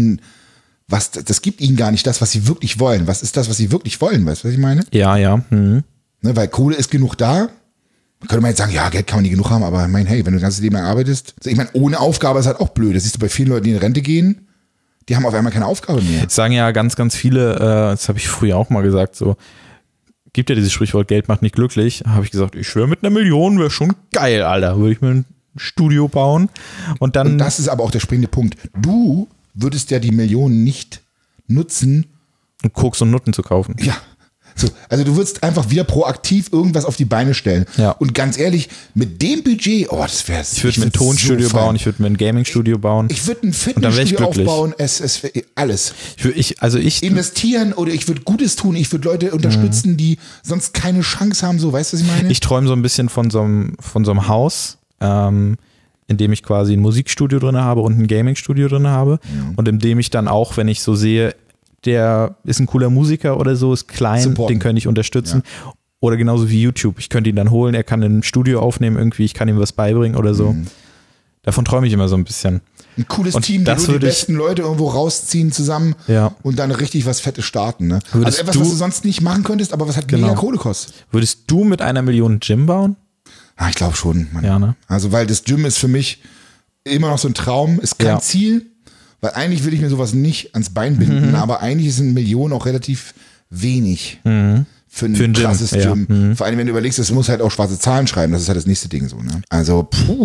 das gibt ihnen gar nicht das, was sie wirklich wollen. Was ist das, was sie wirklich wollen? Weißt du, was ich meine? Ja. Ne, weil Kohle ist genug da. Könnte man jetzt sagen, ja, Geld kann man nie genug haben, aber ich meine, hey, wenn du das ganze Leben lang arbeitest, ich meine, ohne Aufgabe ist halt auch blöd. Das siehst du bei vielen Leuten, die in Rente gehen, die haben auf einmal keine Aufgabe mehr. Jetzt sagen ja ganz, ganz viele, das habe ich früher auch mal gesagt, so, gibt ja dieses Sprichwort, Geld macht nicht glücklich. Habe ich gesagt, ich schwöre, mit 1 Million wäre schon geil, Alter. Würde ich mir ein Studio bauen. Und das ist aber auch der springende Punkt. Du würdest ja die Millionen nicht nutzen, um Koks und Nutten zu kaufen. Ja. So, also du würdest einfach wieder proaktiv irgendwas auf die Beine stellen. Ja. Und ganz ehrlich, mit dem Budget, das wäre es. Ich würde mir ein Tonstudio bauen, ich würde mir ein Gaming-Studio bauen. Ich würde ein Fitnessstudio aufbauen, alles. Ich investieren oder ich würde Gutes tun, ich würde Leute unterstützen, die sonst keine Chance haben, so, weißt du, was ich meine? Ich träume so ein bisschen von so einem Haus, in dem ich quasi ein Musikstudio drin habe und ein Gaming-Studio drin habe und in dem ich dann auch, wenn ich so sehe, der ist ein cooler Musiker oder so, ist klein, Supporten. den könnte ich unterstützen. Ja. Oder genauso wie YouTube. Ich könnte ihn dann holen, er kann ein Studio aufnehmen irgendwie, ich kann ihm was beibringen oder so. Davon träume ich immer so ein bisschen. Ein cooles Team, die die besten Leute irgendwo rausziehen zusammen und dann richtig was Fettes starten. Ne? Also etwas, was du sonst nicht machen könntest, aber was halt mega Kohle kostet. Würdest du mit 1 Million ein Gym bauen? Ich glaube schon. Mann. Ja, ne? Also weil das Gym ist für mich immer noch so ein Traum, ist kein Ziel, weil eigentlich will ich mir sowas nicht ans Bein binden, aber eigentlich ist 1 Million auch relativ wenig für ein krasses Gym. Vor allem, wenn du überlegst, es muss halt auch schwarze Zahlen schreiben, das ist halt das nächste Ding so. Ne? Also,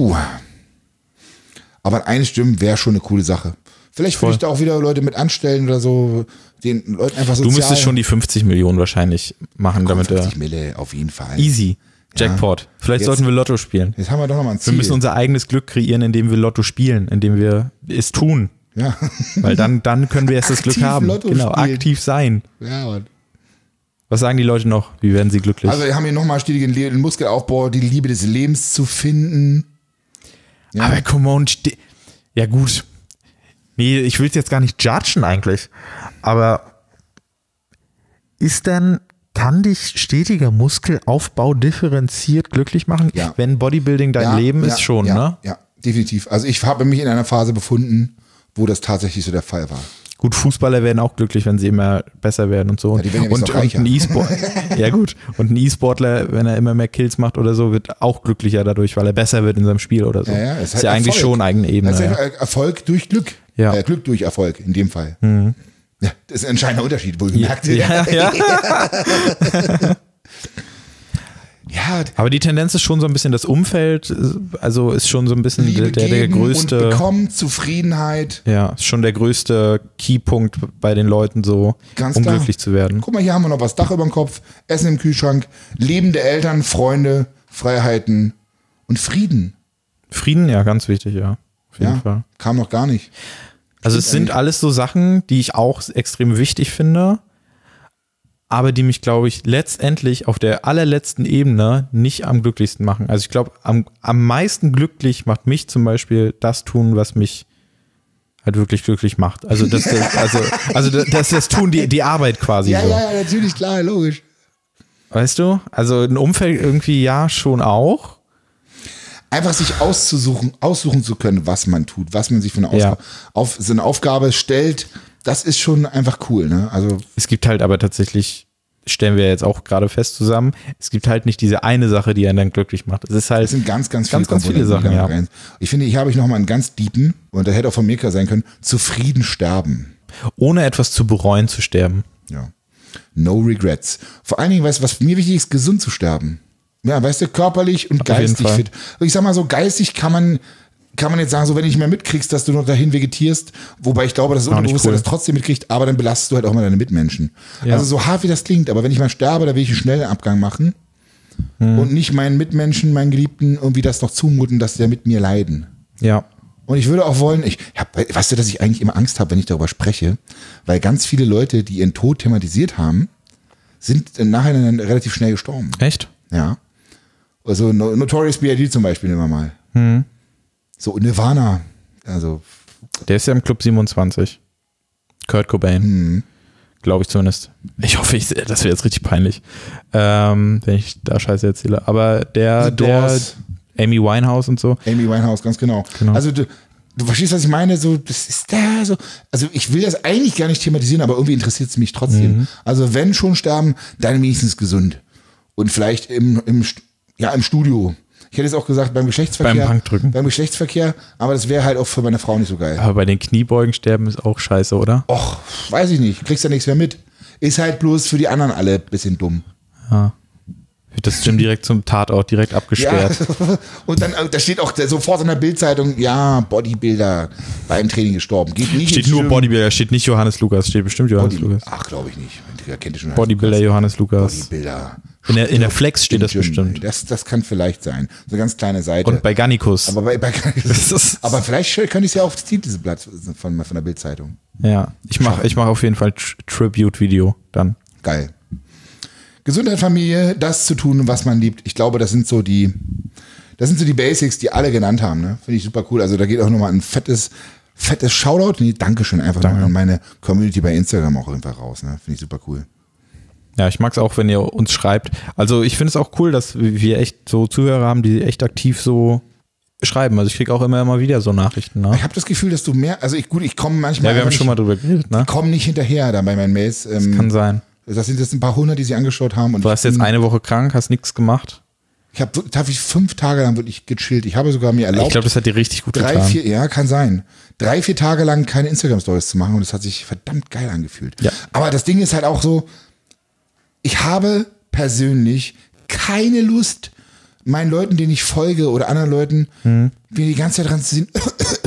aber ein eines Gym wäre schon eine coole Sache. Vielleicht würde ich da auch wieder Leute mit anstellen oder so, den Leuten einfach sozial. Du müsstest schon die 50 Millionen wahrscheinlich machen, damit 50 Mille auf jeden Fall. Easy. Jackpot. Vielleicht sollten wir Lotto spielen. Jetzt haben wir doch nochmal ein Ziel. Wir müssen unser eigenes Glück kreieren, indem wir Lotto spielen, indem wir es tun. Ja. Weil dann können wir erst das Glück haben. Lotto genau, spielen. Aktiv sein. Ja, Mann. Was sagen die Leute noch? Wie werden sie glücklich? Also wir haben hier nochmal stetigen Muskelaufbau, die Liebe des Lebens zu finden. Ja. Aber come on, ja gut. Nee, ich will es jetzt gar nicht judgen eigentlich. Aber kann dich stetiger Muskelaufbau differenziert glücklich machen? Ja. Wenn Bodybuilding dein Leben ist, schon, ne? Ja, definitiv. Also ich habe mich in einer Phase befunden, wo das tatsächlich so der Fall war. Gut, Fußballer werden auch glücklich, wenn sie immer besser werden und so. Ja, die werden ja und ein E-Sport. Ja gut. Und ein E-Sportler, wenn er immer mehr Kills macht oder so, wird auch glücklicher dadurch, weil er besser wird in seinem Spiel oder so. Ja, ist halt ja eigentlich schon eigene Ebene. Das ist Erfolg durch Glück. Ja. Glück durch Erfolg in dem Fall. Ja, das ist ein entscheidender Unterschied, wohlgemerkt. Ja. Ja, aber die Tendenz ist schon so ein bisschen das Umfeld, also ist schon so ein bisschen der größte. Und bekommen, Zufriedenheit. Ja, ist schon der größte Keypunkt bei den Leuten, so ganz glücklich zu werden. Guck mal, hier haben wir noch was: Dach über dem Kopf, Essen im Kühlschrank, lebende Eltern, Freunde, Freiheiten und Frieden. Frieden, ja, ganz wichtig, ja. Auf jeden Fall. Kam noch gar nicht. Also es sind alles so Sachen, die ich auch extrem wichtig finde, aber die mich, glaube ich, letztendlich auf der allerletzten Ebene nicht am glücklichsten machen. Also ich glaube, am meisten glücklich macht mich zum Beispiel das tun, was mich halt wirklich glücklich macht. Also das tun, die Arbeit quasi. Ja, so. Ja, natürlich, klar, logisch. Weißt du? Also ein Umfeld irgendwie ja schon auch. Einfach sich aussuchen zu können, was man tut, was man sich für so eine Aufgabe stellt. Das ist schon einfach cool, ne? Also es gibt halt aber tatsächlich, stellen wir jetzt auch gerade fest zusammen, es gibt halt nicht diese eine Sache, die einen dann glücklich macht. Es sind ganz viele Sachen, ja. Ich finde, hier habe ich nochmal einen ganz deepen, und der hätte auch von Mirka sein können, zufrieden sterben. Ohne etwas zu bereuen zu sterben. Ja. No regrets. Vor allen Dingen, weißt du, was mir wichtig ist, gesund zu sterben. Ja, weißt du, körperlich und geistig fit. Ich sag mal so, geistig kann man jetzt sagen, so wenn du nicht mehr mitkriegst, dass du noch dahin vegetierst, wobei ich glaube, dass das Unterbewusstsein das trotzdem mitkriegt, aber dann belastest du halt auch mal deine Mitmenschen. Ja. Also so hart wie das klingt, aber wenn ich mal sterbe, da will ich einen schnellen Abgang machen und nicht meinen Mitmenschen, meinen Geliebten irgendwie das noch zumuten, dass sie mit mir leiden. Ja. Und ich würde auch wollen, weißt du, dass ich eigentlich immer Angst habe, wenn ich darüber spreche, weil ganz viele Leute, die ihren Tod thematisiert haben, sind im Nachhinein relativ schnell gestorben. Echt? Ja. Also Notorious B.I.G. zum Beispiel nehmen wir mal. So Nirvana. Also. Der ist ja im Club 27. Kurt Cobain. Glaube ich zumindest. Ich hoffe, das wäre jetzt richtig peinlich, wenn ich da Scheiße erzähle. Aber der Amy Winehouse und so. Amy Winehouse, ganz genau. Also du verstehst, was ich meine? So, das ist da so. Also ich will das eigentlich gar nicht thematisieren, aber irgendwie interessiert es mich trotzdem. Also wenn schon sterben, dann wenigstens gesund. Und vielleicht im Studio. Ich hätte jetzt auch gesagt, beim Geschlechtsverkehr. Beim Bankdrücken. Beim Geschlechtsverkehr, aber das wäre halt auch für meine Frau nicht so geil. Aber bei den Kniebeugen sterben ist auch scheiße, oder? Och, weiß ich nicht. Kriegst ja nichts mehr mit. Ist halt bloß für die anderen alle ein bisschen dumm. Ja. Wird das Gym direkt zum Tatort, direkt abgesperrt. Ja. Und dann, da steht auch sofort in der Bildzeitung, ja, Bodybuilder beim Training gestorben. Geht nicht. Steht nur Bodybuilder, steht nicht Johannes Lukas, steht bestimmt Johannes Lukas. Ach, glaube ich nicht. Kennt ihr schon Bodybuilder Johannes Lukas. Bodybuilder. In der Flex steht das bestimmt. Das kann vielleicht sein. So eine ganz kleine Seite. Und bei Gannikus. Aber vielleicht könnte ich es ja auf das Titelblatt von der Bildzeitung. Ja, ich mach auf jeden Fall Tribute-Video dann. Geil. Gesundheit, Familie, das zu tun, was man liebt. Ich glaube, das sind so die Das sind so die Basics, die alle genannt haben, ne? Finde ich super cool. Also da geht auch nochmal ein fettes Shoutout. Nee, Dankeschön einfach noch an meine Community bei Instagram auch einfach raus, ne? Finde ich super cool. Ja, ich mag es auch, wenn ihr uns schreibt. Also ich finde es auch cool, dass wir echt so Zuhörer haben, die echt aktiv so schreiben. Also ich kriege auch immer wieder so Nachrichten. Ne? Ich habe das Gefühl, dass du mehr, also ich komme manchmal. Ja, wir haben schon mal drüber geredet, ne? Ich komme nicht hinterher da bei meinen Mails. Das kann sein. Das sind jetzt ein paar hundert, die sie angeschaut haben. Und du warst jetzt eine Woche krank, hast nichts gemacht. Ich habe 5 Tage lang wirklich gechillt. Ich habe sogar mir erlaubt. Ich glaube, das hat dir richtig gut getan. 4, ja, kann sein. 3-4 Tage lang keine Instagram-Stories zu machen und das hat sich verdammt geil angefühlt. Ja. Aber das Ding ist halt auch so, ich habe persönlich keine Lust, meinen Leuten, denen ich folge oder anderen Leuten, mir die ganze Zeit dran zu sehen,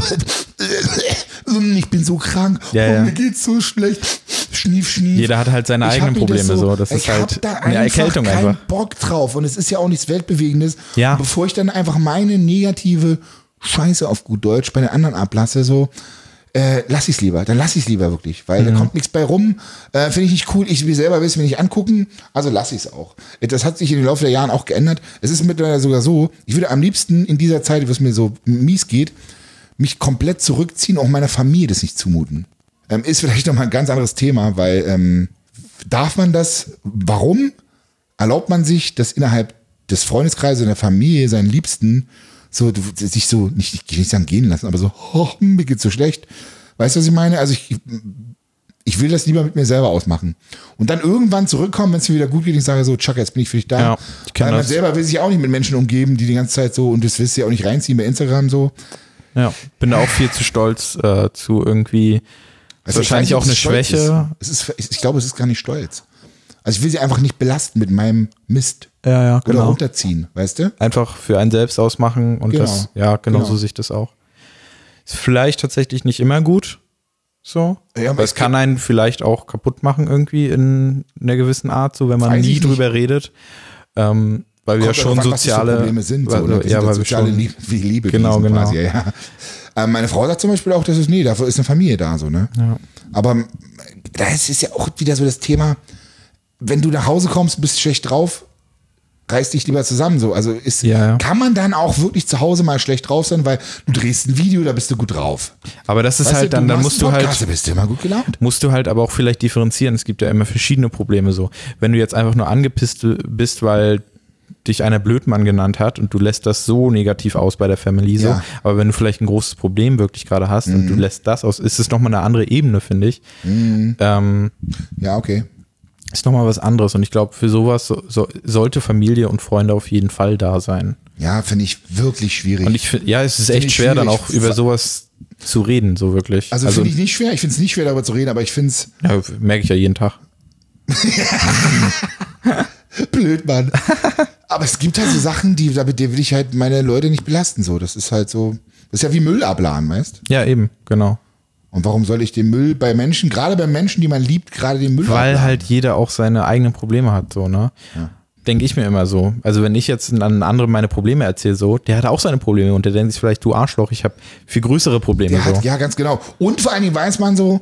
ich bin so krank, mir geht's so schlecht, schnief. Jeder hat halt seine eigenen Probleme so. Das ist halt eine Erkältung einfach. Ich habe keinen Bock drauf und es ist ja auch nichts Weltbewegendes. Ja. Und bevor ich dann einfach meine negative Scheiße auf gut Deutsch bei den anderen ablasse, so, lass ich's lieber. Dann lass ich's lieber wirklich, weil da kommt nichts bei rum. Finde ich nicht cool. Ich will selber wissen, wenn ich angucken, also lass ich's auch. Das hat sich in den Laufe der Jahren auch geändert. Es ist mittlerweile sogar so, ich würde am liebsten in dieser Zeit, wo es mir so mies geht, mich komplett zurückziehen, auch meiner Familie das nicht zumuten. Ist vielleicht nochmal ein ganz anderes Thema, weil darf man das, warum erlaubt man sich, das innerhalb des Freundeskreises und der Familie, seinen Liebsten, so, sich so, nicht sagen gehen lassen, aber so, oh, mir geht's so schlecht. Weißt du, was ich meine? Also ich will das lieber mit mir selber ausmachen. Und dann irgendwann zurückkommen, wenn es mir wieder gut geht, ich sage so, Chuck, jetzt bin ich für dich da. Ja, weil man selber will sich auch nicht mit Menschen umgeben, die ganze Zeit so, und das willst du ja auch nicht reinziehen bei Instagram so. Ja, bin da auch viel zu stolz zu irgendwie, also wahrscheinlich auch eine Schwäche. Ich glaube, es ist gar nicht stolz. Also ich will sie einfach nicht belasten mit meinem Mist. Ja, genau. Oder runterziehen, weißt du? Einfach für einen selbst ausmachen und das, genau so sehe ich das auch. Ist vielleicht tatsächlich nicht immer gut, so. Ja, aber es kann einen vielleicht auch kaputt machen irgendwie in einer gewissen Art, so wenn man nie drüber redet. Weil wir ja schon soziale Probleme sind, so, weil wir soziale Liebe genau. Quasi, ja. Meine Frau sagt zum Beispiel auch, dafür ist eine Familie da, so, ne? Ja. Aber das ist ja auch wieder so das Thema, wenn du nach Hause kommst, bist schlecht drauf, reiß dich lieber zusammen, so. Also kann man dann auch wirklich zu Hause mal schlecht drauf sein, weil du drehst ein Video, da bist du gut drauf. Aber das ist halt dann musst du halt, bist du immer gut gelaunt. Musst du halt aber auch vielleicht differenzieren. Es gibt ja immer verschiedene Probleme, so. Wenn du jetzt einfach nur angepisst bist, weil dich einer Blödmann genannt hat und du lässt das so negativ aus bei der Family, so. Aber wenn du vielleicht ein großes Problem wirklich gerade hast und du lässt das aus, ist es nochmal eine andere Ebene, finde ich. Ja, okay. Ist nochmal was anderes und ich glaube, für sowas sollte Familie und Freunde auf jeden Fall da sein. Ja, finde ich wirklich schwierig. Und ich finde, es ist echt schwer, dann auch über sowas zu reden, so wirklich. Also finde ich nicht schwer, ich finde es nicht schwer, darüber zu reden, aber ich finde es... Ja, merke ich ja jeden Tag. Blöd, Mann. Aber es gibt halt so Sachen, damit will ich halt meine Leute nicht belasten, so. Das ist halt so, das ist ja wie Müll abladen, weißt? Ja, eben, genau. Und warum soll ich den Müll bei Menschen, gerade bei Menschen, die man liebt, gerade den Müll Weil abladen? halt jeder auch seine eigenen Probleme hat, so, ne? Ja. Denke ich mir immer so. Also wenn ich jetzt an einen anderen meine Probleme erzähle, so, der hat auch seine Probleme und der denkt sich vielleicht, du Arschloch, ich habe viel größere Probleme. So. Ja, ganz genau. Und vor allen Dingen weiß man so,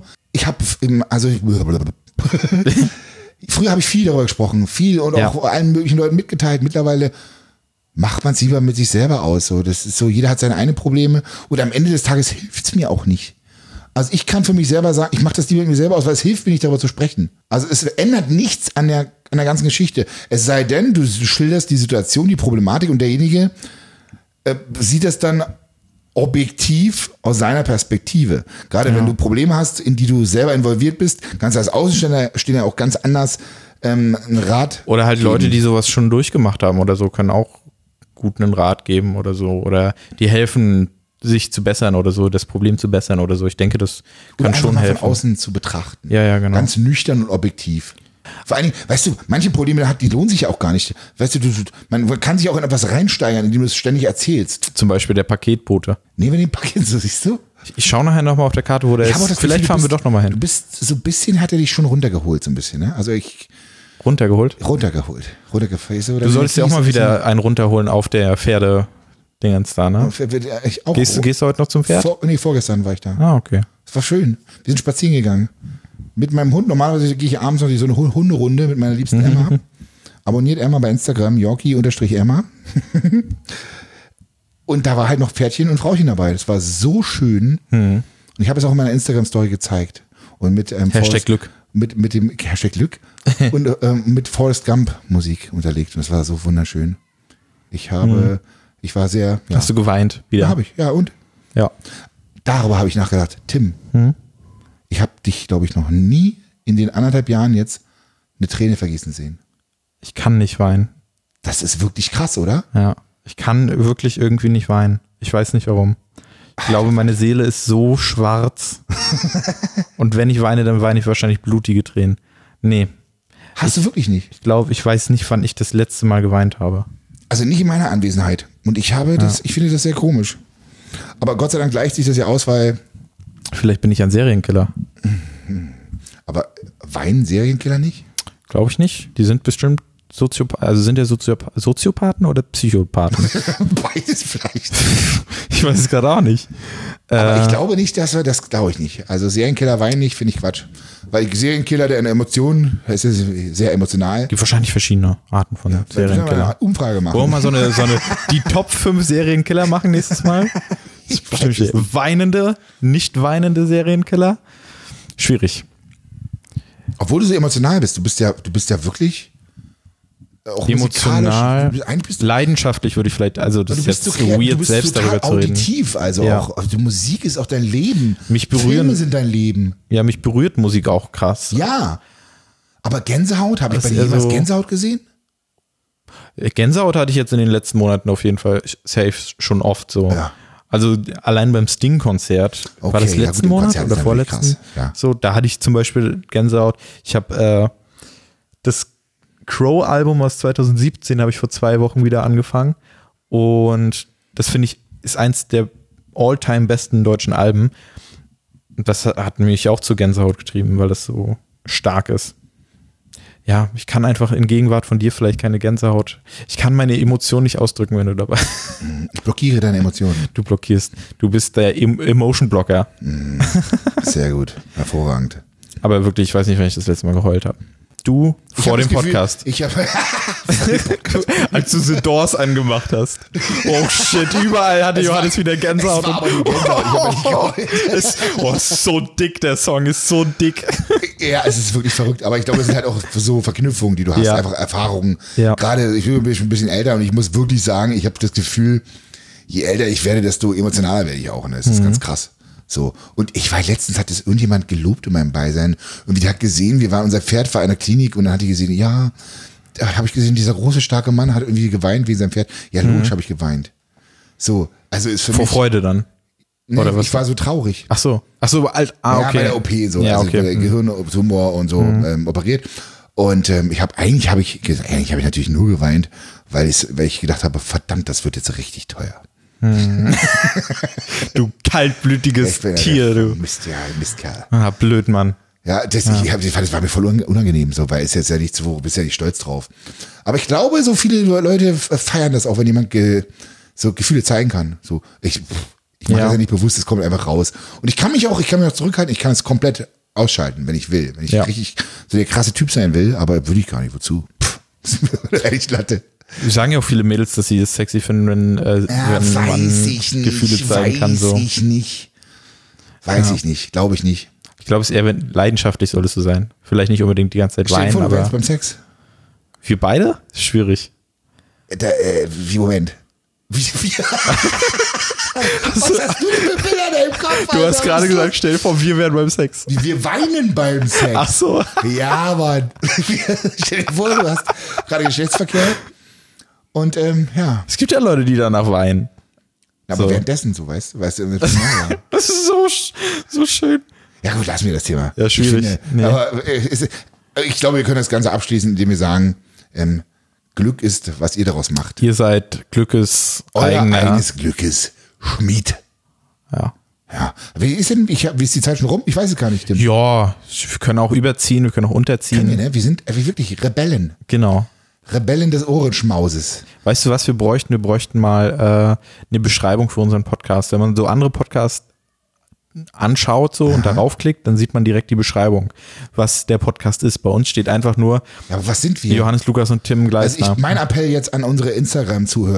früher habe ich viel darüber gesprochen, und auch allen möglichen Leuten mitgeteilt. Mittlerweile macht man es lieber mit sich selber aus. So, das ist so, jeder hat seine eigenen Probleme und am Ende des Tages hilft es mir auch nicht. Also ich kann für mich selber sagen, ich mache das lieber mit mir selber aus, weil es hilft mir nicht, darüber zu sprechen. Also es ändert nichts an der ganzen Geschichte. Es sei denn, du schilderst die Situation, die Problematik und derjenige sieht das dann objektiv aus seiner Perspektive. Gerade wenn du Probleme hast, in die du selber involviert bist, kannst du als Außenstehender auch ganz anders einen Rat oder halt geben. Leute, die sowas schon durchgemacht haben oder so, können auch gut einen Rat geben oder so. Oder die helfen, sich zu bessern oder so, das Problem zu bessern oder so. Ich denke, das kann schon helfen. Von außen zu betrachten. Ja, genau. Ganz nüchtern und objektiv. Vor allen Dingen, weißt du, manche Probleme, die lohnen sich auch gar nicht. Weißt du, man kann sich auch in etwas reinsteigern, indem du es ständig erzählst. Zum Beispiel der Paketbote. Nee, wenn den Paket, so siehst du. Ich schaue nachher nochmal auf der Karte, wo der ist. Vielleicht fahren wir doch nochmal hin. Du bist, so ein bisschen hat er dich schon runtergeholt, so ein bisschen, ne? Also Runtergeholt? Runtergeholt. Du solltest ja auch mal wieder einen runterholen auf der Pferde-Dingens da, ne? Gehst du heute noch zum Pferd? Vorgestern war ich da. Ah, okay. Es war schön. Wir sind spazieren gegangen. Mit meinem Hund. Normalerweise gehe ich abends noch so eine Hunderunde mit meiner liebsten Emma. Abonniert Emma bei Instagram, Yorkie_Emma. Und da war halt noch Pferdchen und Frauchen dabei. Das war so schön. Und ich habe es auch in meiner Instagram-Story gezeigt. Und mit Glück. Mit dem Hashtag Glück und mit Forrest Gump Musik unterlegt. Und das war so wunderschön. Ich war sehr... Ja. Hast du geweint wieder? Ja, habe ich. Ja, und? Ja. Darüber habe ich nachgedacht. Tim, ich habe dich, glaube ich, noch nie in den 1,5 Jahren jetzt eine Träne vergießen sehen. Ich kann nicht weinen. Das ist wirklich krass, oder? Ja. Ich kann wirklich irgendwie nicht weinen. Ich weiß nicht warum. Ich glaube, meine Seele ist so schwarz. Und wenn ich weine, dann weine ich wahrscheinlich blutige Tränen. Nee. Hast du wirklich nicht? Ich glaube, ich weiß nicht, wann ich das letzte Mal geweint habe. Also nicht in meiner Anwesenheit. Und ich finde das sehr komisch. Aber Gott sei Dank gleicht sich das ja aus, weil... Vielleicht bin ich ein Serienkiller. Aber weinen Serienkiller nicht? Glaube ich nicht. Die sind bestimmt sind ja Soziopathen oder Psychopathen? Beides vielleicht. Ich weiß es gerade auch nicht. Aber ich glaube nicht, das glaube ich nicht. Also Serienkiller weinen nicht, finde ich Quatsch. Weil Serienkiller, der eine Emotion, das ist sehr emotional. Gibt wahrscheinlich verschiedene Arten von Serienkiller. Eine Umfrage machen. Wollen wir mal so eine die Top 5 Serienkiller machen nächstes Mal? Weinende, nicht weinende Serienkiller? Schwierig. Obwohl du so emotional bist, du bist ja wirklich auch emotional, leidenschaftlich würde ich vielleicht, also das ist jetzt so weird, selbst darüber zu reden. Auditiv, also auch, also Musik ist auch dein Leben. Filme sind dein Leben. Ja, mich berührt Musik auch krass. Ja, aber Gänsehaut, habe ich bei dir jemals Gänsehaut gesehen? Gänsehaut hatte ich jetzt in den letzten Monaten auf jeden Fall safe schon oft so. Ja. Also allein beim Sting-Konzert, war das letzten Monat oder vorletzten? Ja. So, da hatte ich zum Beispiel Gänsehaut. Ich habe das Crow-Album aus 2017 habe ich vor 2 Wochen wieder angefangen und das finde ich ist eins der all-time besten deutschen Alben. Und das hat mich auch zu Gänsehaut getrieben, weil das so stark ist. Ja, ich kann einfach in Gegenwart von dir vielleicht keine Gänsehaut. Ich kann meine Emotionen nicht ausdrücken, wenn du dabei bist. Ich blockiere deine Emotionen. Du blockierst. Du bist der Emotion-Blocker. Sehr gut. Hervorragend. Aber wirklich, ich weiß nicht, wann ich das letzte Mal geheult habe. Du vor dem Podcast. Als du The Doors angemacht hast. Oh shit, überall hatte Johannes wieder Gänsehaut. Es war aber nur Gänsehaut. Ist so dick, der Song ist so dick. Ja, es ist wirklich verrückt, aber ich glaube, es sind halt auch so Verknüpfungen, die du hast, einfach Erfahrungen. Ja. Gerade, ich bin ein bisschen älter und ich muss wirklich sagen, ich habe das Gefühl, je älter ich werde, desto emotionaler werde ich auch. Ne? Das ist ganz krass. So. Und ich war letztens, hat das irgendjemand gelobt in meinem Beisein. Und die hat gesehen, unser Pferd war in der Klinik und dann hat die gesehen, ja, da habe ich gesehen, dieser große, starke Mann hat irgendwie geweint wegen seinem Pferd. Ja, logisch habe ich geweint. So, also ist für mich. Vor Freude dann? Nee, oder was? Ich war so traurig. Ach so, okay. Ja, bei der OP so, ja, also okay. Gehirntumor und so operiert. Und eigentlich habe ich natürlich nur geweint, weil ich gedacht habe, verdammt, das wird jetzt richtig teuer. Du kaltblütiges Tier, du. Mistkerl. Ah, blöd, Mann. Ja, das war mir voll unangenehm, so, weil es jetzt ja nichts, wo bist ja nicht stolz drauf. Aber ich glaube, so viele Leute feiern das auch, wenn jemand so Gefühle zeigen kann. So, ich mache das ja nicht bewusst, es kommt einfach raus. Und ich kann mich auch zurückhalten, ich kann es komplett ausschalten, wenn ich will. Wenn ich richtig so der krasse Typ sein will, aber würde ich gar nicht, wozu? Das ist echt Latte. Sagen ja auch viele Mädels, dass sie es sexy finden, wenn man Gefühle zeigen kann. So. Weiß ich nicht. Weiß ich nicht. Glaube ich nicht. Ich glaube, es ist eher leidenschaftlich solltest du sein. Vielleicht nicht unbedingt die ganze Zeit weinen. Stell dir vor, du beim Sex. Wir beide? Schwierig. Moment. Wie? Was hast du denn für Bilder da im Kopf? Du hast gerade gesagt, stell dir vor, wir wären beim Sex. Wir weinen beim Sex. Ach so. Ja, Mann. Stell dir vor, du hast gerade Geschlechtsverkehr. Und ja. Es gibt ja Leute, die danach weinen. Aber so. Währenddessen, so weißt du. Das ist so schön. Ja gut, lassen wir das Thema. Ja, schwierig. Aber ich glaube, wir können das Ganze abschließen, indem wir sagen, Glück ist, was ihr daraus macht. Ihr seid Glückes eigenes Glückes Schmied. Ja. Ja. Wie ist die Zeit schon rum? Ich weiß es gar nicht. Tim. Ja, wir können auch überziehen, wir können auch unterziehen. Können wir, ne? Wir sind wirklich Rebellen. Genau. Rebellen des Ohrenschmauses. Weißt du, was wir bräuchten? Wir bräuchten mal eine Beschreibung für unseren Podcast. Wenn man so andere Podcasts anschaut und darauf klickt, dann sieht man direkt die Beschreibung, was der Podcast ist. Bei uns steht einfach nur aber was sind wir? Johannes, Lukas und Tim Gleisner. Also mein Appell jetzt an unsere Instagram-Zuhörer,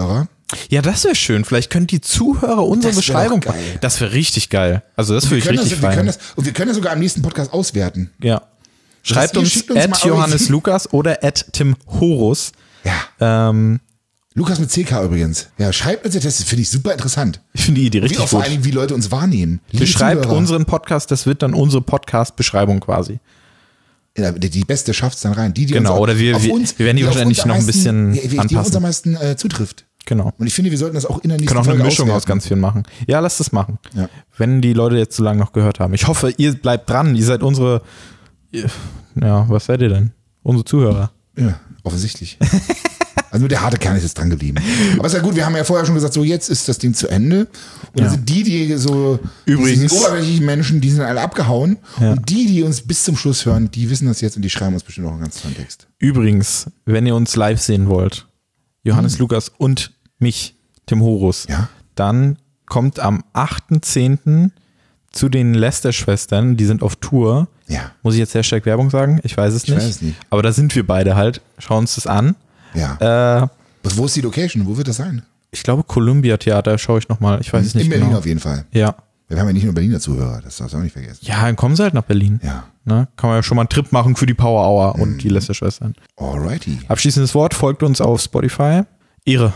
Ja, das wäre schön. Vielleicht können die Zuhörer unsere Beschreibung. Das wäre richtig geil. Also das würde ich richtig feiern. Und wir können das sogar am nächsten Podcast auswerten. Ja. Schreibt uns @JohannesLukas oder @TimHorus. Ja. Lukas mit CK übrigens. Ja, schreibt uns das, finde ich super interessant. Ich finde die Idee richtig gut. Vor allem, wie Leute uns wahrnehmen. Beschreibt unseren Podcast, das wird dann unsere Podcast-Beschreibung quasi. Ja, die Beste schafft es dann rein. Genau, oder wir werden die wahrscheinlich noch ein bisschen anpassen. Die uns am meisten zutrifft. Genau. Und ich finde, wir sollten das auch in der nächsten Folge Folge eine Mischung auswerten. aus ganz viel machen. Ja, lasst es machen. Ja. Wenn die Leute jetzt so lange noch gehört haben. Ich hoffe, ihr bleibt dran. Ihr seid unsere, ja, was seid ihr denn? Unsere Zuhörer. Ja, offensichtlich. Also nur der harte Kern ist jetzt dran geblieben. Aber ist ja gut, wir haben ja vorher schon gesagt, so jetzt ist das Ding zu Ende. Und dann sind die so übrigens diese oberflächlichen Menschen, die sind alle abgehauen. Ja. Und die uns bis zum Schluss hören, die wissen das jetzt und die schreiben uns bestimmt noch einen ganz tollen Text. Übrigens, wenn ihr uns live sehen wollt, Johannes Lukas und mich, Tim Horus, dann kommt am 8.10. zu den Lester-Schwestern, die sind auf Tour. Ja. Muss ich jetzt Hashtag Werbung sagen? Ich weiß es nicht. Aber da sind wir beide halt. Schauen uns das an. Ja. Wo ist die Location? Wo wird das sein? Ich glaube Columbia Theater, schaue ich nochmal. Ich weiß es nicht genau. In Berlin genau. auf jeden Fall. Ja. Wir haben ja nicht nur Berliner Zuhörer, das darfst du auch nicht vergessen. Ja, dann kommen sie halt nach Berlin. Ja. Ne? Kann man ja schon mal einen Trip machen für die Power Hour und die Lester-Schwestern. Alrighty. Abschließendes Wort, folgt uns auf Spotify. Ehre.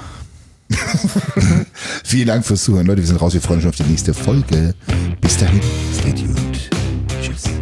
Vielen Dank fürs Zuhören, Leute. Wir sind raus. Wir freuen uns schon auf die nächste Folge. Bis dahin, stay tuned. Tschüss.